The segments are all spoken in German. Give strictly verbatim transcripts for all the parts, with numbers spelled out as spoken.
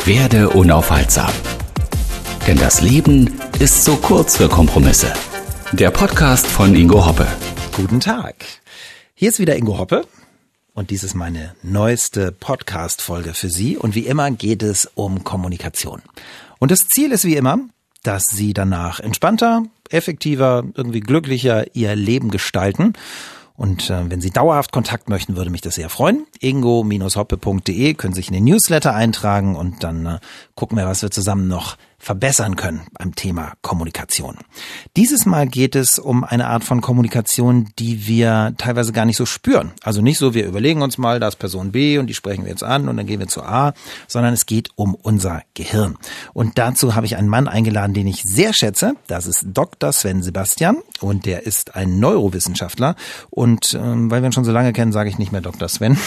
Werde unaufhaltsam. Denn das Leben ist so kurz für Kompromisse. Der Podcast von Ingo Hoppe. Guten Tag. Hier ist wieder Ingo Hoppe und dies ist meine neueste Podcast-Folge für Sie. Und wie immer geht es um Kommunikation. Und das Ziel ist wie immer, dass Sie danach entspannter, effektiver, irgendwie glücklicher Ihr Leben gestalten. Und äh, wenn Sie dauerhaft Kontakt möchten, würde mich das sehr freuen. ingo Bindestrich hoppe Punkt de, können sich in den Newsletter eintragen und dann äh, gucken wir, was wir zusammen noch verbessern können beim Thema Kommunikation. Dieses Mal geht es um eine Art von Kommunikation, die wir teilweise gar nicht so spüren. Also nicht so, wir überlegen uns mal, da ist Person B und die sprechen wir jetzt an und dann gehen wir zu A, sondern es geht um unser Gehirn. Und dazu habe ich einen Mann eingeladen, den ich sehr schätze. Das ist Doktor Sven Sebastian und der ist ein Neurowissenschaftler. Und ähm, weil wir ihn schon so lange kennen, sage ich nicht mehr Doktor Sven,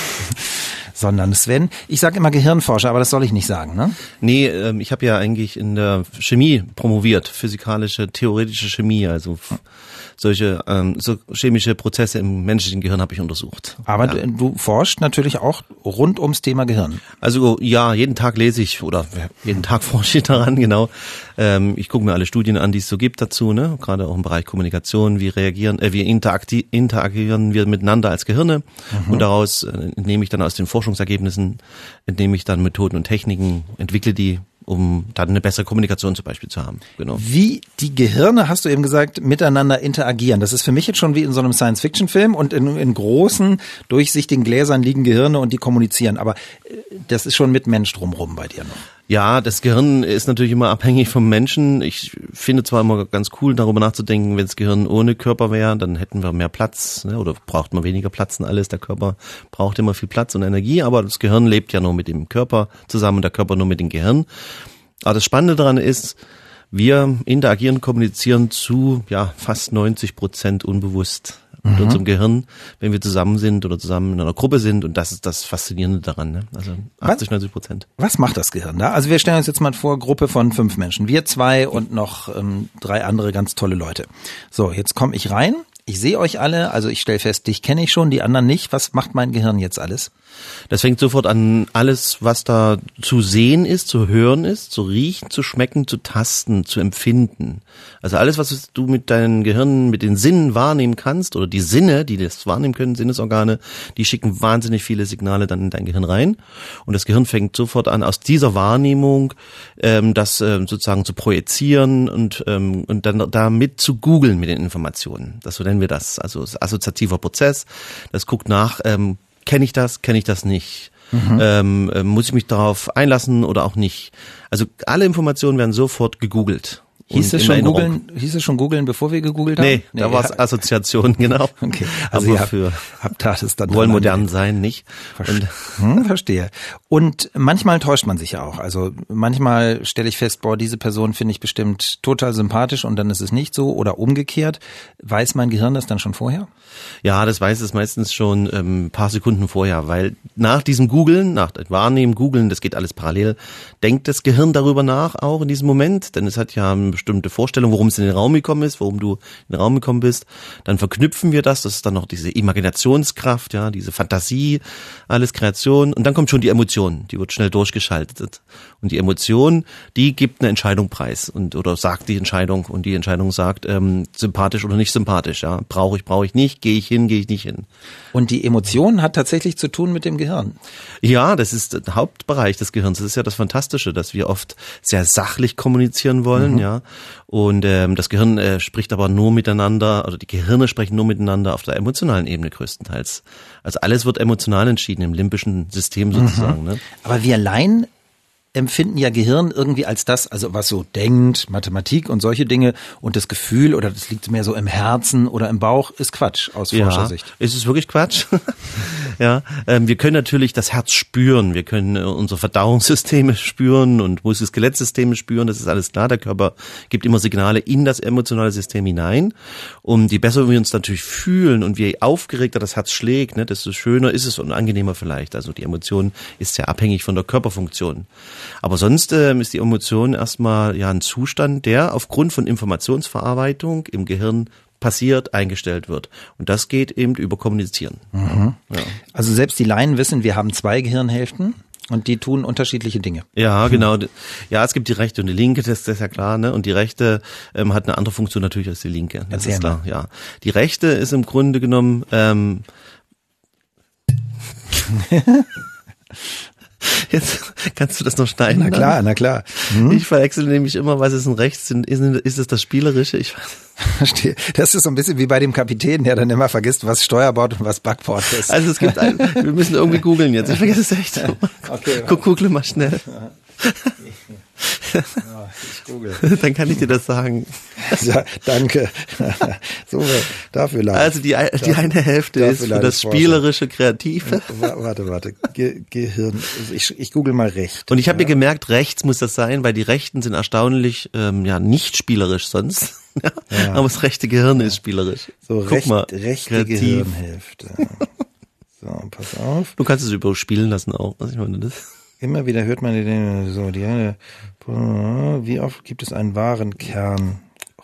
sondern Sven. Ich sage immer Gehirnforscher, aber das soll ich nicht sagen, ne? Nee, ähm, ich habe ja eigentlich in der Chemie promoviert, physikalische, theoretische Chemie, also f- solche ähm, so chemische Prozesse im menschlichen Gehirn habe ich untersucht. Aber ja. du, du forschst natürlich auch rund ums Thema Gehirn. Also ja, jeden Tag lese ich oder jeden Tag forsche ich daran, genau. Ähm, ich gucke mir alle Studien an, die es so gibt dazu, ne? Gerade auch im Bereich Kommunikation, wie reagieren, äh, wie interakti- interagieren wir miteinander als Gehirne mhm. und daraus äh, entnehme ich dann aus den Forschungsergebnissen, entnehme ich dann Methoden und Techniken, entwickle die, um dann eine bessere Kommunikation zum Beispiel zu haben. Genau. Wie die Gehirne, hast du eben gesagt, miteinander interagieren. Das ist für mich jetzt schon wie in so einem Science-Fiction-Film und in, in großen, durchsichtigen Gläsern liegen Gehirne und die kommunizieren. Aber das ist schon mit Mensch drumherum bei dir noch. Ja, das Gehirn ist natürlich immer abhängig vom Menschen. Ich finde zwar immer ganz cool, darüber nachzudenken, wenn das Gehirn ohne Körper wäre, dann hätten wir mehr Platz, ne? Oder braucht man weniger Platz und alles. Der Körper braucht immer viel Platz und Energie, aber das Gehirn lebt ja nur mit dem Körper zusammen und der Körper nur mit dem Gehirn. Aber das Spannende daran ist, wir interagieren, kommunizieren zu ja fast neunzig Prozent unbewusst mit mhm. unserem Gehirn, wenn wir zusammen sind oder zusammen in einer Gruppe sind. Und das ist das Faszinierende daran, ne? Also achtzig, neunzig Prozent. Was macht das Gehirn da? Also wir stellen uns jetzt mal vor, Gruppe von fünf Menschen. Wir zwei und noch ähm, drei andere ganz tolle Leute. So, jetzt komme ich rein. Ich sehe euch alle, also ich stelle fest, dich kenne ich schon, die anderen nicht. Was macht mein Gehirn jetzt alles? Das fängt sofort an, alles, was da zu sehen ist, zu hören ist, zu riechen, zu schmecken, zu tasten, zu empfinden. Also alles, was du mit deinem Gehirn, mit den Sinnen wahrnehmen kannst, oder die Sinne, die das wahrnehmen können, Sinnesorgane, die schicken wahnsinnig viele Signale dann in dein Gehirn rein. Und das Gehirn fängt sofort an, aus dieser Wahrnehmung ähm, das ähm, sozusagen zu projizieren und, ähm, und dann damit zu googeln mit den Informationen. Das so nennen wir das. Also das ist assoziativer Prozess. Das guckt nach, ähm, kenne ich das, kenne ich das nicht? Mhm. Ähm, äh, muss ich mich darauf einlassen oder auch nicht? Also alle Informationen werden sofort gegoogelt. Hieß es, schon googeln, hieß es schon googeln, bevor wir gegoogelt haben? Nee, nee da war es Assoziation, genau. Okay, also aber ihr habt, für habt das dann wollen modern sein, nicht? Verste- hm, verstehe. Und manchmal täuscht man sich ja auch. Also manchmal stelle ich fest, boah, diese Person finde ich bestimmt total sympathisch und dann ist es nicht so. Oder umgekehrt. Weiß mein Gehirn das dann schon vorher? Ja, das weiß es meistens schon ähm, ein paar Sekunden vorher, weil nach diesem Googeln, nach dem Wahrnehmen, Googeln, das geht alles parallel, denkt das Gehirn darüber nach, auch in diesem Moment, denn es hat ja eine bestimmte Vorstellung, worum es in den Raum gekommen ist, worum du in den Raum gekommen bist. Dann verknüpfen wir das, das ist dann noch diese Imaginationskraft, ja, diese Fantasie, alles Kreation und dann kommt schon die Emotion, die wird schnell durchgeschaltet. Und die Emotion, die gibt eine Entscheidung preis und oder sagt die Entscheidung und die Entscheidung sagt, ähm, sympathisch oder nicht sympathisch, ja, brauche ich, brauche ich nicht, gehe ich hin, gehe ich nicht hin. Und die Emotion hat tatsächlich zu tun mit dem Gehirn? Ja, das ist der Hauptbereich des Gehirns. Das ist ja das Fantastische, dass wir oft sehr sachlich kommunizieren wollen, mhm. ja. Und ähm, das Gehirn äh, spricht aber nur miteinander, also die Gehirne sprechen nur miteinander auf der emotionalen Ebene größtenteils. Also alles wird emotional entschieden im limbischen System sozusagen. Mhm. Ne? Aber wir Laien empfinden ja Gehirn irgendwie als das, also was so denkt, Mathematik und solche Dinge und das Gefühl oder das liegt mehr so im Herzen oder im Bauch, ist Quatsch aus ja, Forschersicht. Ist es wirklich Quatsch? ja, ähm, wir können natürlich das Herz spüren, wir können äh, unsere Verdauungssysteme spüren und Muskel-Skelettsysteme spüren, das ist alles klar. Der Körper gibt immer Signale in das emotionale System hinein und je besser wir uns natürlich fühlen und je aufgeregter das Herz schlägt, ne, desto schöner ist es und angenehmer vielleicht. Also die Emotion ist sehr abhängig von der Körperfunktion. Aber sonst ähm, ist die Emotion erstmal ja ein Zustand, der aufgrund von Informationsverarbeitung im Gehirn passiert, eingestellt wird. Und das geht eben über Kommunizieren. Mhm. Ja. Also selbst die Laien wissen, wir haben zwei Gehirnhälften. Und die tun unterschiedliche Dinge. Ja, genau. Ja, es gibt die rechte und die linke, das ist ja klar, ne? Und die rechte ähm, hat eine andere Funktion natürlich als die linke. Das Erzähl ist klar, ja. Die rechte ist im Grunde genommen ähm, jetzt kannst du das noch schneiden? Na klar, dann? na klar. Hm? Ich verwechsel nämlich immer, was ist ein rechts, ist, ist es das Spielerische? Ich Verstehe. Das ist so ein bisschen wie bei dem Kapitän, der dann immer vergisst, was Steuerbord und was Backbord ist. Also es gibt ein, wir müssen irgendwie googeln jetzt. Ich vergesse es echt. Okay, Guck, google mal schnell. Ja, ich google. Dann kann ich dir das sagen. Ja, danke. So, dafür leid. Also die, die eine Hälfte ist für das spielerische, kreative. Warte, warte. Ge Gehirn. Ich, ich google mal recht. Und ich habe ja. mir gemerkt, rechts muss das sein, weil die Rechten sind erstaunlich ähm, ja nicht spielerisch sonst. Ja. Ja. Aber das rechte Gehirn ja. ist spielerisch. So, Guck recht, mal, rechte kreativ. Gehirnhälfte. So, pass auf. Du kannst es überspielen lassen auch. Was ich meine, das. Immer wieder hört man den, so, die eine, wie oft gibt es einen wahren Kern?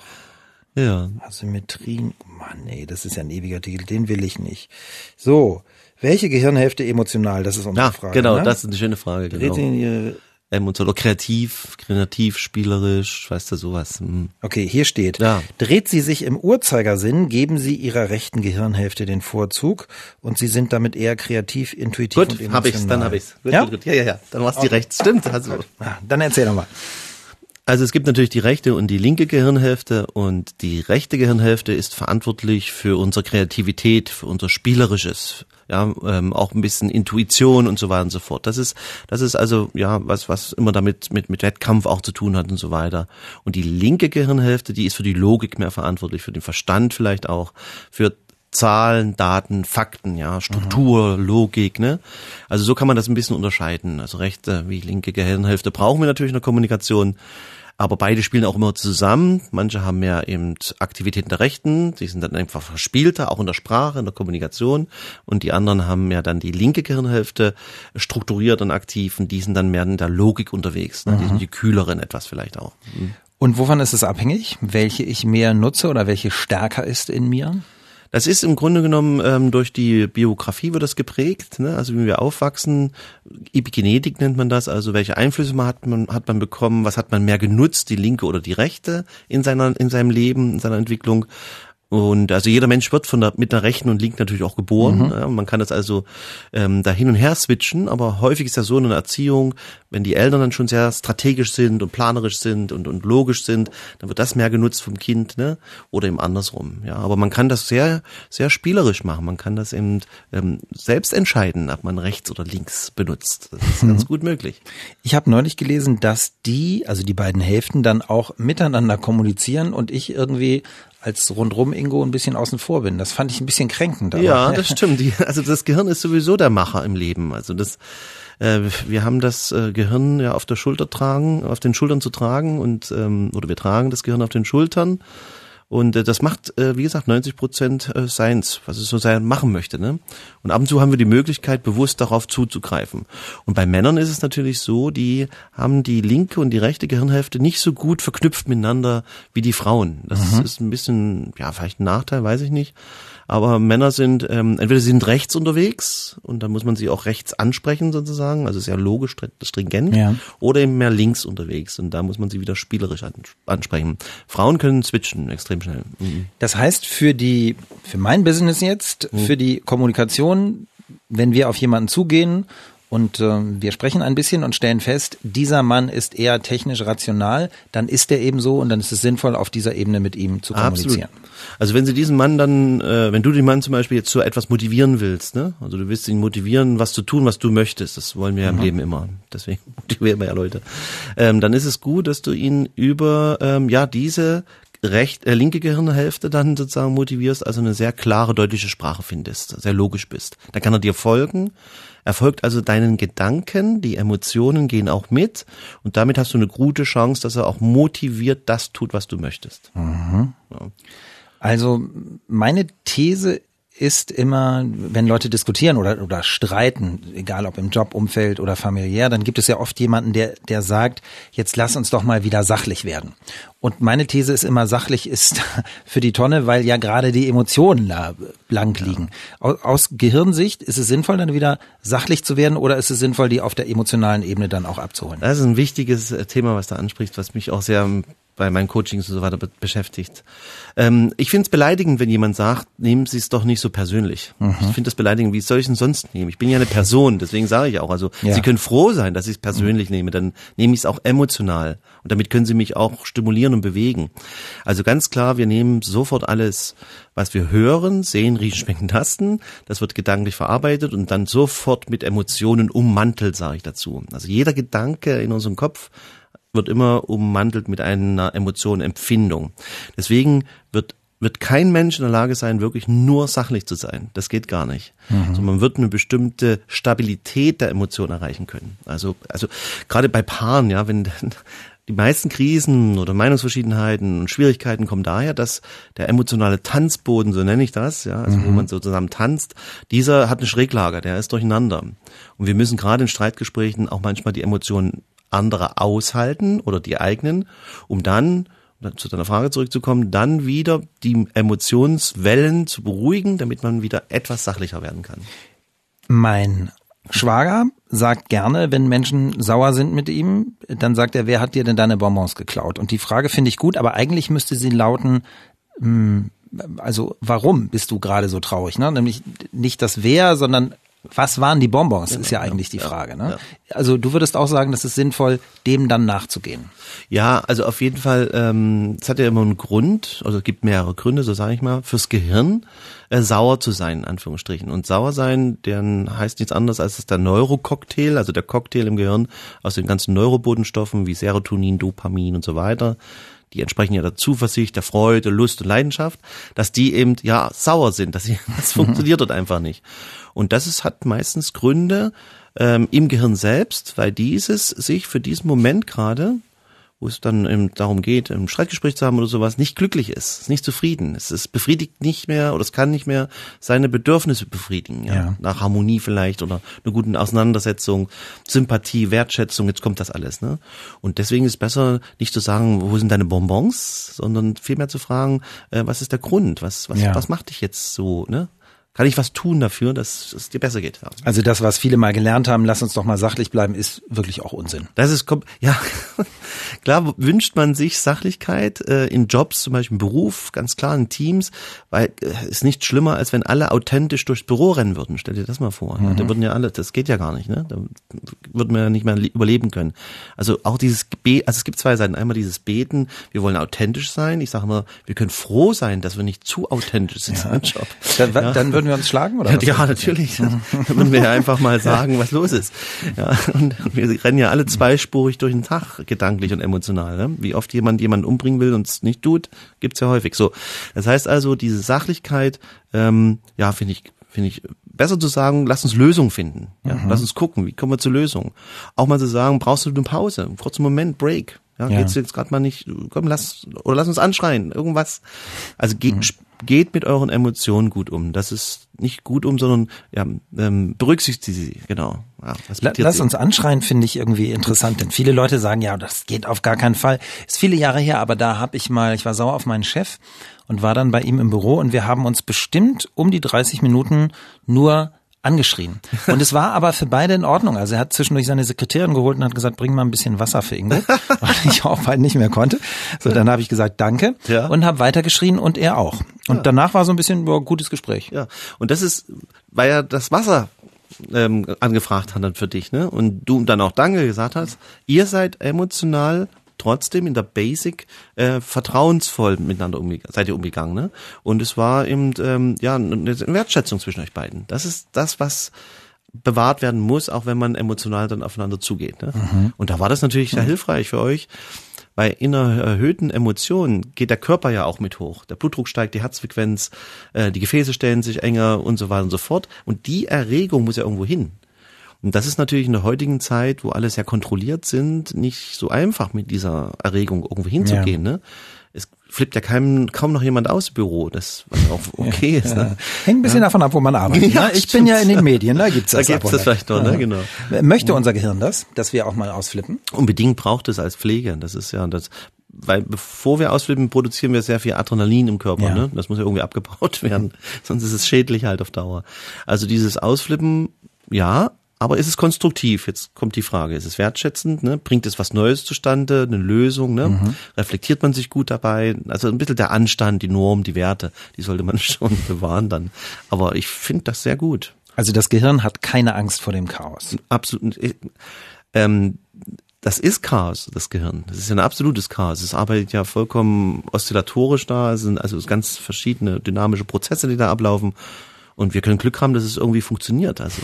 Ja. Asymmetrien, Mann, ey, das ist ja ein ewiger Titel, den will ich nicht. So, welche Gehirnhälfte emotional? Das ist unsere ja, Frage. Genau, ne? das ist eine schöne Frage. Dreht Genau. sie in ihre Emotional, oder kreativ, kreativ, spielerisch, weißt du, sowas. Hm. Okay, hier steht, ja. Dreht sie sich im Uhrzeigersinn, geben sie ihrer rechten Gehirnhälfte den Vorzug und sie sind damit eher kreativ, intuitiv gut, und emotional. Gut, hab ich's, dann hab ich's. Gut, ja? Gut, gut. ja, ja, ja, dann war's okay. Die rechts. Stimmt. Also. Ah, dann erzähl doch mal. Also es gibt natürlich die rechte und die linke Gehirnhälfte und die rechte Gehirnhälfte ist verantwortlich für unsere Kreativität, für unser Spielerisches, ja, ähm, auch ein bisschen Intuition und so weiter und so fort. Das ist, das ist also ja was, was immer damit mit mit Wettkampf auch zu tun hat und so weiter. Und die linke Gehirnhälfte, die ist für die Logik mehr verantwortlich, für den Verstand vielleicht auch, für Zahlen, Daten, Fakten, ja, Struktur, mhm. Logik, ne? Also so kann man das ein bisschen unterscheiden. Also rechte wie linke Gehirnhälfte brauchen wir natürlich in der Kommunikation, aber beide spielen auch immer zusammen. Manche haben mehr eben Aktivitäten der Rechten, die sind dann einfach verspielter, auch in der Sprache, in der Kommunikation. Und die anderen haben ja dann die linke Gehirnhälfte strukturiert und aktiv und die sind dann mehr in der Logik unterwegs. Ne? Mhm. Die sind die kühleren etwas vielleicht auch. Mhm. Und wovon ist es abhängig, welche ich mehr nutze oder welche stärker ist in mir? Das ist im Grunde genommen ähm, durch die Biografie wird das geprägt, ne? Also wie wir aufwachsen, Epigenetik nennt man das, also welche Einflüsse man hat man hat man bekommen, was hat man mehr genutzt, die linke oder die rechte in seiner in seinem Leben, in seiner Entwicklung. Und also jeder Mensch wird von der mit der rechten und linken natürlich auch geboren. Mhm. Ja, man kann das also ähm, da hin und her switchen, aber häufig ist ja so in einer Erziehung, wenn die Eltern dann schon sehr strategisch sind und planerisch sind und und logisch sind, dann wird das mehr genutzt vom Kind, ne? Oder eben andersrum. Ja, aber man kann das sehr sehr spielerisch machen. Man kann das eben ähm, selbst entscheiden, ob man rechts oder links benutzt. Das ist mhm. ganz gut möglich. Ich habe neulich gelesen, dass die, also die beiden Hälften, dann auch miteinander kommunizieren und ich irgendwie als rundrum Ingo ein bisschen außen vor bin. Das fand ich ein bisschen kränkend. Aber ja, das stimmt. Die, also das Gehirn ist sowieso der Macher im Leben. Also das, äh, wir haben das äh, Gehirn ja auf der Schulter tragen, auf den Schultern zu tragen und ähm, oder wir tragen das Gehirn auf den Schultern. Und äh, das macht, äh, wie gesagt, neunzig Prozent äh, seins, was es so sein machen möchte. Ne? Und ab und zu haben wir die Möglichkeit, bewusst darauf zuzugreifen. Und bei Männern ist es natürlich so, die haben die linke und die rechte Gehirnhälfte nicht so gut verknüpft miteinander wie die Frauen. Das mhm. ist ein bisschen, ja, vielleicht ein Nachteil, weiß ich nicht. Aber Männer sind, ähm, entweder sie sind rechts unterwegs und dann muss man sie auch rechts ansprechen sozusagen, also sehr logisch, stringent, ja. Oder eben mehr links unterwegs und da muss man sie wieder spielerisch ansprechen. Frauen können switchen extrem schnell. Mhm. Das heißt für die, für mein Business jetzt, mhm. für die Kommunikation, wenn wir auf jemanden zugehen und äh, wir sprechen ein bisschen und stellen fest, dieser Mann ist eher technisch rational, dann ist er eben so und dann ist es sinnvoll, auf dieser Ebene mit ihm zu kommunizieren. Absolut. Also wenn Sie diesen Mann dann, äh, wenn du den Mann zum Beispiel jetzt zu etwas motivieren willst, ne, also du willst ihn motivieren, was zu tun, was du möchtest, das wollen wir ja im mhm. Leben immer, deswegen motivieren wir ja Leute, ähm, dann ist es gut, dass du ihn über ähm, ja diese recht, äh, linke Gehirnhälfte dann sozusagen motivierst, also eine sehr klare, deutliche Sprache findest, sehr logisch bist. Dann kann er dir folgen. Er folgt also deinen Gedanken, die Emotionen gehen auch mit und damit hast du eine gute Chance, dass er auch motiviert das tut, was du möchtest. Mhm. Ja. Also meine These ist immer, wenn Leute diskutieren oder oder streiten, egal ob im Jobumfeld oder familiär, dann gibt es ja oft jemanden, der der sagt, jetzt lass uns doch mal wieder sachlich werden. Und meine These ist immer, sachlich ist für die Tonne, weil ja gerade die Emotionen da blank liegen. Aus, aus Gehirnsicht ist es sinnvoll, dann wieder sachlich zu werden, oder ist es sinnvoll, die auf der emotionalen Ebene dann auch abzuholen? Das ist ein wichtiges Thema, was du ansprichst, was mich auch sehr bei meinen Coachings und so weiter be- beschäftigt. Ähm, ich finde es beleidigend, wenn jemand sagt, nehmen Sie es doch nicht so persönlich. Mhm. Ich finde das beleidigend, wie soll ich es denn sonst nehmen? Ich bin ja eine Person, deswegen sage ich auch, also ja. Sie können froh sein, dass ich es persönlich mhm. nehme, dann nehme ich es auch emotional und damit können Sie mich auch stimulieren und bewegen. Also ganz klar, wir nehmen sofort alles, was wir hören, sehen, riechen, schmecken, tasten, das wird gedanklich verarbeitet und dann sofort mit Emotionen ummantelt, sage ich dazu. Also jeder Gedanke in unserem Kopf wird immer ummantelt mit einer Emotion, Empfindung. Deswegen wird wird kein Mensch in der Lage sein, wirklich nur sachlich zu sein. Das geht gar nicht. Mhm. Also man wird eine bestimmte Stabilität der Emotion erreichen können. Also also gerade bei Paaren, ja, wenn die meisten Krisen oder Meinungsverschiedenheiten und Schwierigkeiten kommen daher, dass der emotionale Tanzboden, so nenne ich das, ja, also mhm. wo man so zusammen tanzt, dieser hat eine Schräglage, der ist durcheinander. Und wir müssen gerade in Streitgesprächen auch manchmal die Emotionen anderer aushalten oder die eigenen, um dann, um zu deiner Frage zurückzukommen, dann wieder die Emotionswellen zu beruhigen, damit man wieder etwas sachlicher werden kann. Mein Schwager sagt gerne, wenn Menschen sauer sind mit ihm, dann sagt er, wer hat dir denn deine Bonbons geklaut? Und die Frage finde ich gut, aber eigentlich müsste sie lauten, also warum bist du gerade so traurig? Ne? Nämlich nicht das Wer, sondern was waren die Bonbons, genau, ist ja eigentlich die Frage. Ne? Ja. Also du würdest auch sagen, das ist sinnvoll, dem dann nachzugehen. Ja, also auf jeden Fall, ähm, es hat ja immer einen Grund, also es gibt mehrere Gründe, so sage ich mal, fürs Gehirn äh, sauer zu sein, in Anführungsstrichen. Und sauer sein, der heißt nichts anderes als es der Neurococktail, also der Cocktail im Gehirn aus den ganzen Neurobotenstoffen wie Serotonin, Dopamin und so weiter. Die entsprechen ja der Zuversicht, der Freude, Lust und Leidenschaft, dass die eben ja sauer sind, dass sie, das funktioniert dort einfach nicht. Und das ist, hat meistens Gründe ähm, im Gehirn selbst, weil dieses sich für diesen Moment gerade, wo es dann eben darum geht, ein Streitgespräch zu haben oder sowas, nicht glücklich ist, ist nicht zufrieden. Es ist befriedigt nicht mehr oder es kann nicht mehr seine Bedürfnisse befriedigen. Ja? Ja. Nach Harmonie vielleicht oder einer guten Auseinandersetzung, Sympathie, Wertschätzung, jetzt kommt das alles. Ne? Und deswegen ist es besser, nicht zu sagen, wo sind deine Bonbons, sondern vielmehr zu fragen, äh, was ist der Grund, was, was, ja. was macht dich jetzt so, ne? Kann ich was tun dafür, dass es dir besser geht? Ja. Also das, was viele mal gelernt haben, lass uns doch mal sachlich bleiben, ist wirklich auch Unsinn. Das ist, ja, klar wünscht man sich Sachlichkeit äh, in Jobs, zum Beispiel im Beruf, ganz klar in Teams, weil es äh, ist nicht schlimmer, als wenn alle authentisch durchs Büro rennen würden. Stell dir das mal vor. Mhm. Ja, da würden ja alle, das geht ja gar nicht, ne? Da würden wir ja nicht mehr überleben können. Also auch dieses Gebet, also es gibt zwei Seiten. Einmal dieses Beten, wir wollen authentisch sein. Ich sage immer, wir können froh sein, dass wir nicht zu authentisch sind ja. im Job. Dann, ja. dann würden wir uns schlagen, oder? Ja, ja natürlich. Dann würden wir einfach mal sagen, was los ist. Ja, und wir rennen ja alle zweispurig durch den Tag, gedanklich und emotional. Ne? Wie oft jemand jemanden umbringen will und es nicht tut, gibt's ja häufig. So, das heißt also, diese Sachlichkeit, ähm, ja, finde ich, finde ich besser zu sagen, lass uns Lösungen finden. Ja, mhm. Lass uns gucken, wie kommen wir zur Lösung. Auch mal zu sagen, brauchst du eine Pause, einen kurzen Moment, Break. Ja, ja. Geht's jetzt gerade mal nicht, komm, lass, oder lass uns anschreien, irgendwas. Also ge- mhm. geht mit euren Emotionen gut um. Das ist nicht gut um, sondern ja, ähm, berücksichtigt sie, genau. Ja, lass sie. Uns anschreien, finde ich irgendwie interessant, denn viele Leute sagen, ja, das geht auf gar keinen Fall. Ist viele Jahre her, aber da habe ich mal, ich war sauer auf meinen Chef und war dann bei ihm im Büro und wir haben uns bestimmt um die dreißig Minuten nur angeschrien. Und es war aber für beide in Ordnung. Also er hat zwischendurch seine Sekretärin geholt und hat gesagt, bring mal ein bisschen Wasser für Ingo, weil ich auch bald nicht mehr konnte. So, dann habe ich gesagt, danke ja. und habe weitergeschrien und er auch. Und ja. danach war so ein bisschen boah, gutes Gespräch. Ja, und das ist, weil er das Wasser ähm, angefragt hat dann für dich, ne? Und du dann auch Danke gesagt hast. Ihr seid emotional trotzdem in der Basic äh, vertrauensvoll miteinander umgegangen, seid ihr umgegangen, ne? Und es war eben ähm, ja eine Wertschätzung zwischen euch beiden. Das ist das, was bewahrt werden muss, auch wenn man emotional dann aufeinander zugeht. Ne? Mhm. Und da war das natürlich sehr hilfreich für euch, weil in einer erhöhten Emotion geht der Körper ja auch mit hoch. Der Blutdruck steigt, die Herzfrequenz, äh, die Gefäße stellen sich enger und so weiter und so fort. Und die Erregung muss ja irgendwo hin. Und das ist natürlich in der heutigen Zeit, wo alle sehr kontrolliert sind, nicht so einfach mit dieser Erregung irgendwo hinzugehen. Ja. Ne? es flippt ja keinem, kaum noch jemand aus im Büro, das was auch okay ja, ist. Ne? Ja. Hängt ein bisschen ja. davon ab, wo man arbeitet. Ja, ne? Ich bin ja in den Medien, da gibt's das. Da gibt's das vielleicht noch, ne? Genau. Möchte unser Gehirn das, dass wir auch mal ausflippen? Unbedingt braucht es als Pflege, das ist ja das, weil bevor wir ausflippen, produzieren wir sehr viel Adrenalin im Körper, ja. ne? Das muss ja irgendwie abgebaut werden, sonst ist es schädlich halt auf Dauer. Also dieses Ausflippen, ja, aber ist es konstruktiv? Jetzt kommt die Frage, ist es wertschätzend? Ne? Bringt es was Neues zustande, eine Lösung? Ne? Mhm. Reflektiert man sich gut dabei? Also ein bisschen der Anstand, die Norm, die Werte, die sollte man schon bewahren dann. Aber ich finde das sehr gut. Also das Gehirn hat keine Angst vor dem Chaos. Absolut. Ähm, das ist Chaos, das Gehirn. Das ist ja ein absolutes Chaos. Es arbeitet ja vollkommen oszillatorisch da. Es sind also ganz verschiedene dynamische Prozesse, die da ablaufen. Und wir können Glück haben, dass es irgendwie funktioniert. Also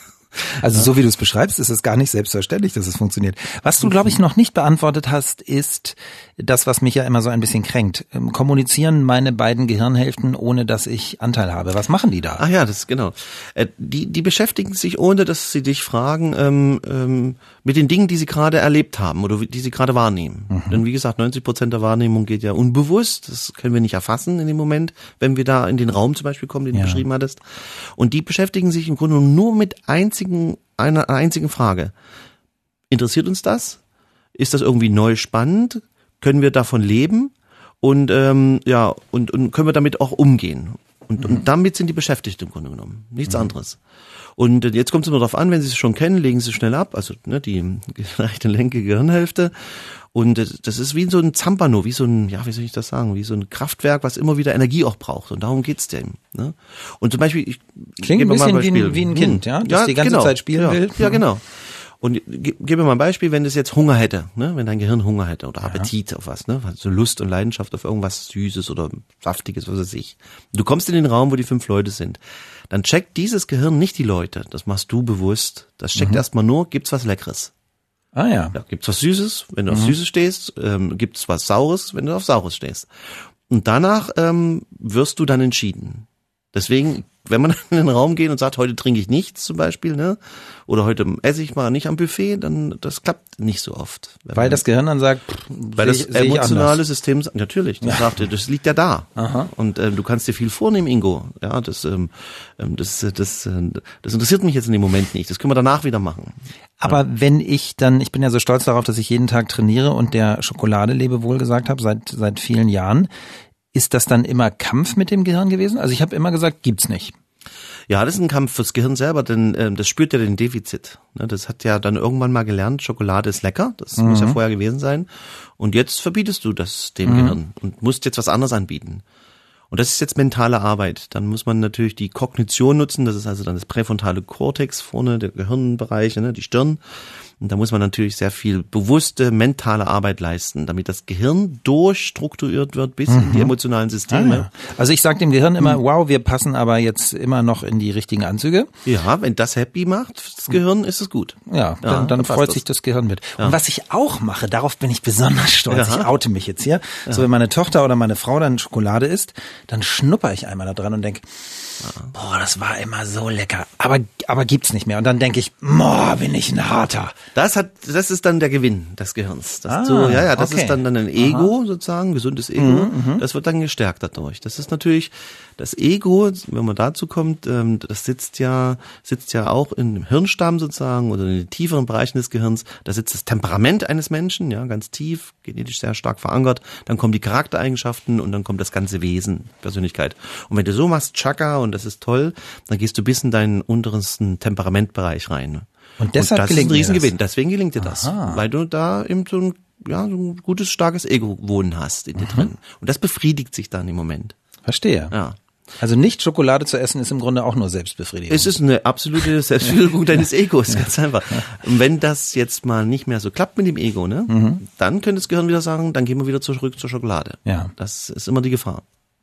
Also so wie du es beschreibst, ist es gar nicht selbstverständlich, dass es funktioniert. Was du, glaube ich, noch nicht beantwortet hast, ist das, was mich ja immer so ein bisschen kränkt. Kommunizieren meine beiden Gehirnhälften, ohne dass ich Anteil habe. Was machen die da? Ach ja, das genau. Äh, die die beschäftigen sich, ohne dass sie dich fragen, ähm, ähm, mit den Dingen, die sie gerade erlebt haben oder die sie gerade wahrnehmen. Mhm. Denn wie gesagt, neunzig Prozent der Wahrnehmung geht ja unbewusst. Das können wir nicht erfassen in dem Moment, wenn wir da in den Raum zum Beispiel kommen, den ja. du beschrieben hattest. Und die beschäftigen sich im Grunde nur mit einzigen, einer einzigen Frage. Interessiert uns das? Ist das irgendwie neu spannend? Können wir davon leben? Und ähm, ja, und, und können wir damit auch umgehen? Und, mhm. und damit sind die beschäftigt im Grunde genommen. Nichts mhm. anderes. Und jetzt kommt es nur darauf an, wenn Sie es schon kennen, legen Sie schnell ab, also ne, die rechte linke Gehirnhälfte. Und das ist wie so ein Zampano, wie so ein, ja, wie soll ich das sagen, wie so ein Kraftwerk, was immer wieder Energie auch braucht. Und darum geht's dem. Ne? Und zum Beispiel, ich klingt ein bisschen wie ein, wie ein Kind, ja, das ja, die ganze genau, Zeit spielen ja, will. Ja, genau. Und gebe mir mal ein Beispiel, wenn das jetzt Hunger hätte, ne, wenn dein Gehirn Hunger hätte oder Appetit ja. auf was, ne, so Lust und Leidenschaft auf irgendwas Süßes oder Saftiges, was weiß ich. Du kommst in den Raum, wo die fünf Leute sind. Dann checkt dieses Gehirn nicht die Leute. Das machst du bewusst. Das checkt mhm. erstmal nur, gibt's was Leckeres. Ah ja. Ja, gibt's was Süßes, wenn du mhm. auf Süßes stehst, ähm, gibt's was Saures, wenn du auf Saures stehst. Und danach ähm, wirst du dann entschieden. Deswegen, wenn man in den Raum geht und sagt, heute trinke ich nichts zum Beispiel, ne, oder heute esse ich mal nicht am Buffet, dann das klappt nicht so oft. Weil das Gehirn dann sagt, pff, weil das seh, emotionale System, natürlich, das ja. sagt, das liegt ja da. Aha. Und äh, du kannst dir viel vornehmen, Ingo. Ja, das, ähm, das, das, das, das interessiert mich jetzt in dem Moment nicht. Das können wir danach wieder machen. Aber ja. wenn ich dann, ich bin ja so stolz darauf, dass ich jeden Tag trainiere und der Schokolade Lebewohl gesagt habe seit seit vielen Jahren. Ist das dann immer Kampf mit dem Gehirn gewesen? Also ich habe immer gesagt, gibt's nicht. Ja, das ist ein Kampf fürs Gehirn selber, denn äh, das spürt ja den Defizit. Ne, das hat ja dann irgendwann mal gelernt, Schokolade ist lecker, das mhm. muss ja vorher gewesen sein. Und jetzt verbietest du das dem mhm. Gehirn und musst jetzt was anderes anbieten. Und das ist jetzt mentale Arbeit. Dann muss man natürlich die Kognition nutzen, das ist also dann das präfrontale Kortex vorne, der Gehirnbereich, ne, die Stirn. Und da muss man natürlich sehr viel bewusste mentale Arbeit leisten, damit das Gehirn durchstrukturiert wird bis mhm. in die emotionalen Systeme. Ah, ja. Also ich sage dem Gehirn immer, wow, wir passen aber jetzt immer noch in die richtigen Anzüge. Ja, wenn das happy macht, das Gehirn, ist es gut. Ja, ja dann, dann, dann freut sich das Gehirn mit. Ja. Und was ich auch mache, darauf bin ich besonders stolz, ja. ich oute mich jetzt hier, ja. so wenn meine Tochter oder meine Frau dann Schokolade isst, dann schnupper ich einmal da dran und denke, boah, das war immer so lecker, aber aber gibt's nicht mehr. Und dann denke ich, boah, bin ich ein harter. Das hat, das ist dann der Gewinn des Gehirns. Das ah, so, ja, ja, das okay. ist dann, dann ein Ego Aha. sozusagen, gesundes Ego. Mhm, das wird dann gestärkt dadurch. Das ist natürlich das Ego, wenn man dazu kommt, das sitzt ja, sitzt ja auch im Hirnstamm sozusagen oder in den tieferen Bereichen des Gehirns. Da sitzt das Temperament eines Menschen, ja, ganz tief, genetisch sehr stark verankert. Dann kommen die Charaktereigenschaften und dann kommt das ganze Wesen, Persönlichkeit. Und wenn du so machst, Chaka, und das ist toll, dann gehst du bis in deinen untersten Temperamentbereich rein. Und deshalb und das gelingt ist ein Riesengewinn. Das. Deswegen gelingt dir das, Aha. weil du da eben so ein, ja, so ein gutes, starkes Ego wohnen hast in dir mhm. drin. Und das befriedigt sich dann im Moment. Verstehe. Ja. Also nicht Schokolade zu essen ist im Grunde auch nur Selbstbefriedigung. Es ist eine absolute Selbstbefriedigung deines Egos, ganz einfach. Und wenn das jetzt mal nicht mehr so klappt mit dem Ego, ne, mhm. dann könnte das Gehirn wieder sagen, dann gehen wir wieder zurück zur Schokolade. Ja. Das ist immer die Gefahr.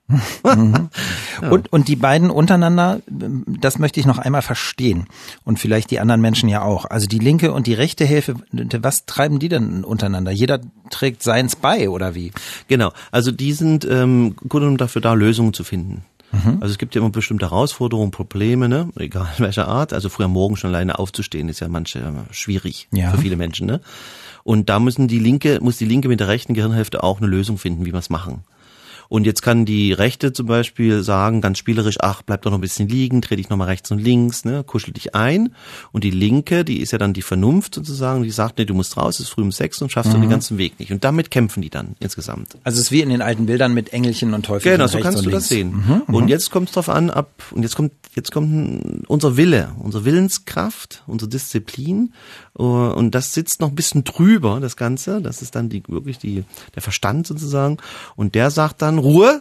mhm. ja. Und und die beiden untereinander, das möchte ich noch einmal verstehen und vielleicht die anderen Menschen ja auch. Also die linke und die rechte Hälfte, was treiben die denn untereinander? Jeder trägt seins bei oder wie? Genau, also die sind ähm, gut und dafür da, Lösungen zu finden. Mhm. Also es gibt ja immer bestimmte Herausforderungen, Probleme, ne, egal welcher Art. Also früh am Morgen schon alleine aufzustehen ist ja manche schwierig ja. für viele Menschen, ne. Und da müssen die linke, muss die linke mit der rechten Gehirnhälfte auch eine Lösung finden, wie wir es machen. Und jetzt kann die Rechte zum Beispiel sagen, ganz spielerisch, ach, bleib doch noch ein bisschen liegen, dreh dich nochmal rechts und links, ne, kuschel dich ein. Und die Linke, die ist ja dann die Vernunft sozusagen, die sagt, nee, du musst raus, es ist früh um sechs und schaffst mhm. du den ganzen Weg nicht. Und damit kämpfen die dann insgesamt. Also es ist wie in den alten Bildern mit Engelchen und Teufelchen. Genau, so kannst du das sehen. Mhm, und jetzt kommt es drauf an, ab, und jetzt kommt, jetzt kommt unser Wille, unsere Willenskraft, unsere Disziplin. Und das sitzt noch ein bisschen drüber, das Ganze. Das ist dann die, wirklich die, der Verstand sozusagen. Und der sagt dann, Ruhe,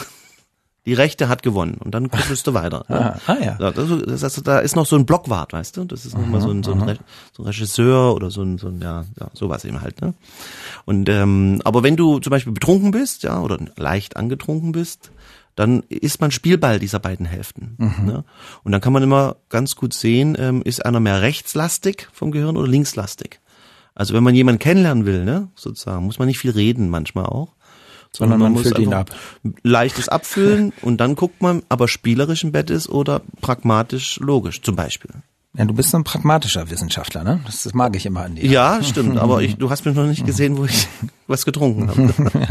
die Rechte hat gewonnen. Und dann guckst du weiter. Ah, ah, ja. Das, das, da ist noch so ein Blockwart, weißt du? Das ist nochmal so ein, so, ein Re- so ein Regisseur oder so ein, so ein, ja, ja, sowas eben halt, ne? Und, ähm, aber wenn du zum Beispiel betrunken bist, ja, oder leicht angetrunken bist, dann ist man Spielball dieser beiden Hälften. Mhm. Ne? Und dann kann man immer ganz gut sehen, ähm, ist einer mehr rechtslastig vom Gehirn oder linkslastig. Also wenn man jemanden kennenlernen will, ne, sozusagen, muss man nicht viel reden manchmal auch. Sondern man, man füllt ihn ab. Leichtes abfüllen und dann guckt man, ob er spielerisch im Bett ist oder pragmatisch logisch zum Beispiel. Ja, du bist so ein pragmatischer Wissenschaftler, ne? Das, das mag ich immer an dir. Ja, stimmt, aber ich, du hast mich noch nicht gesehen, wo ich was getrunken habe.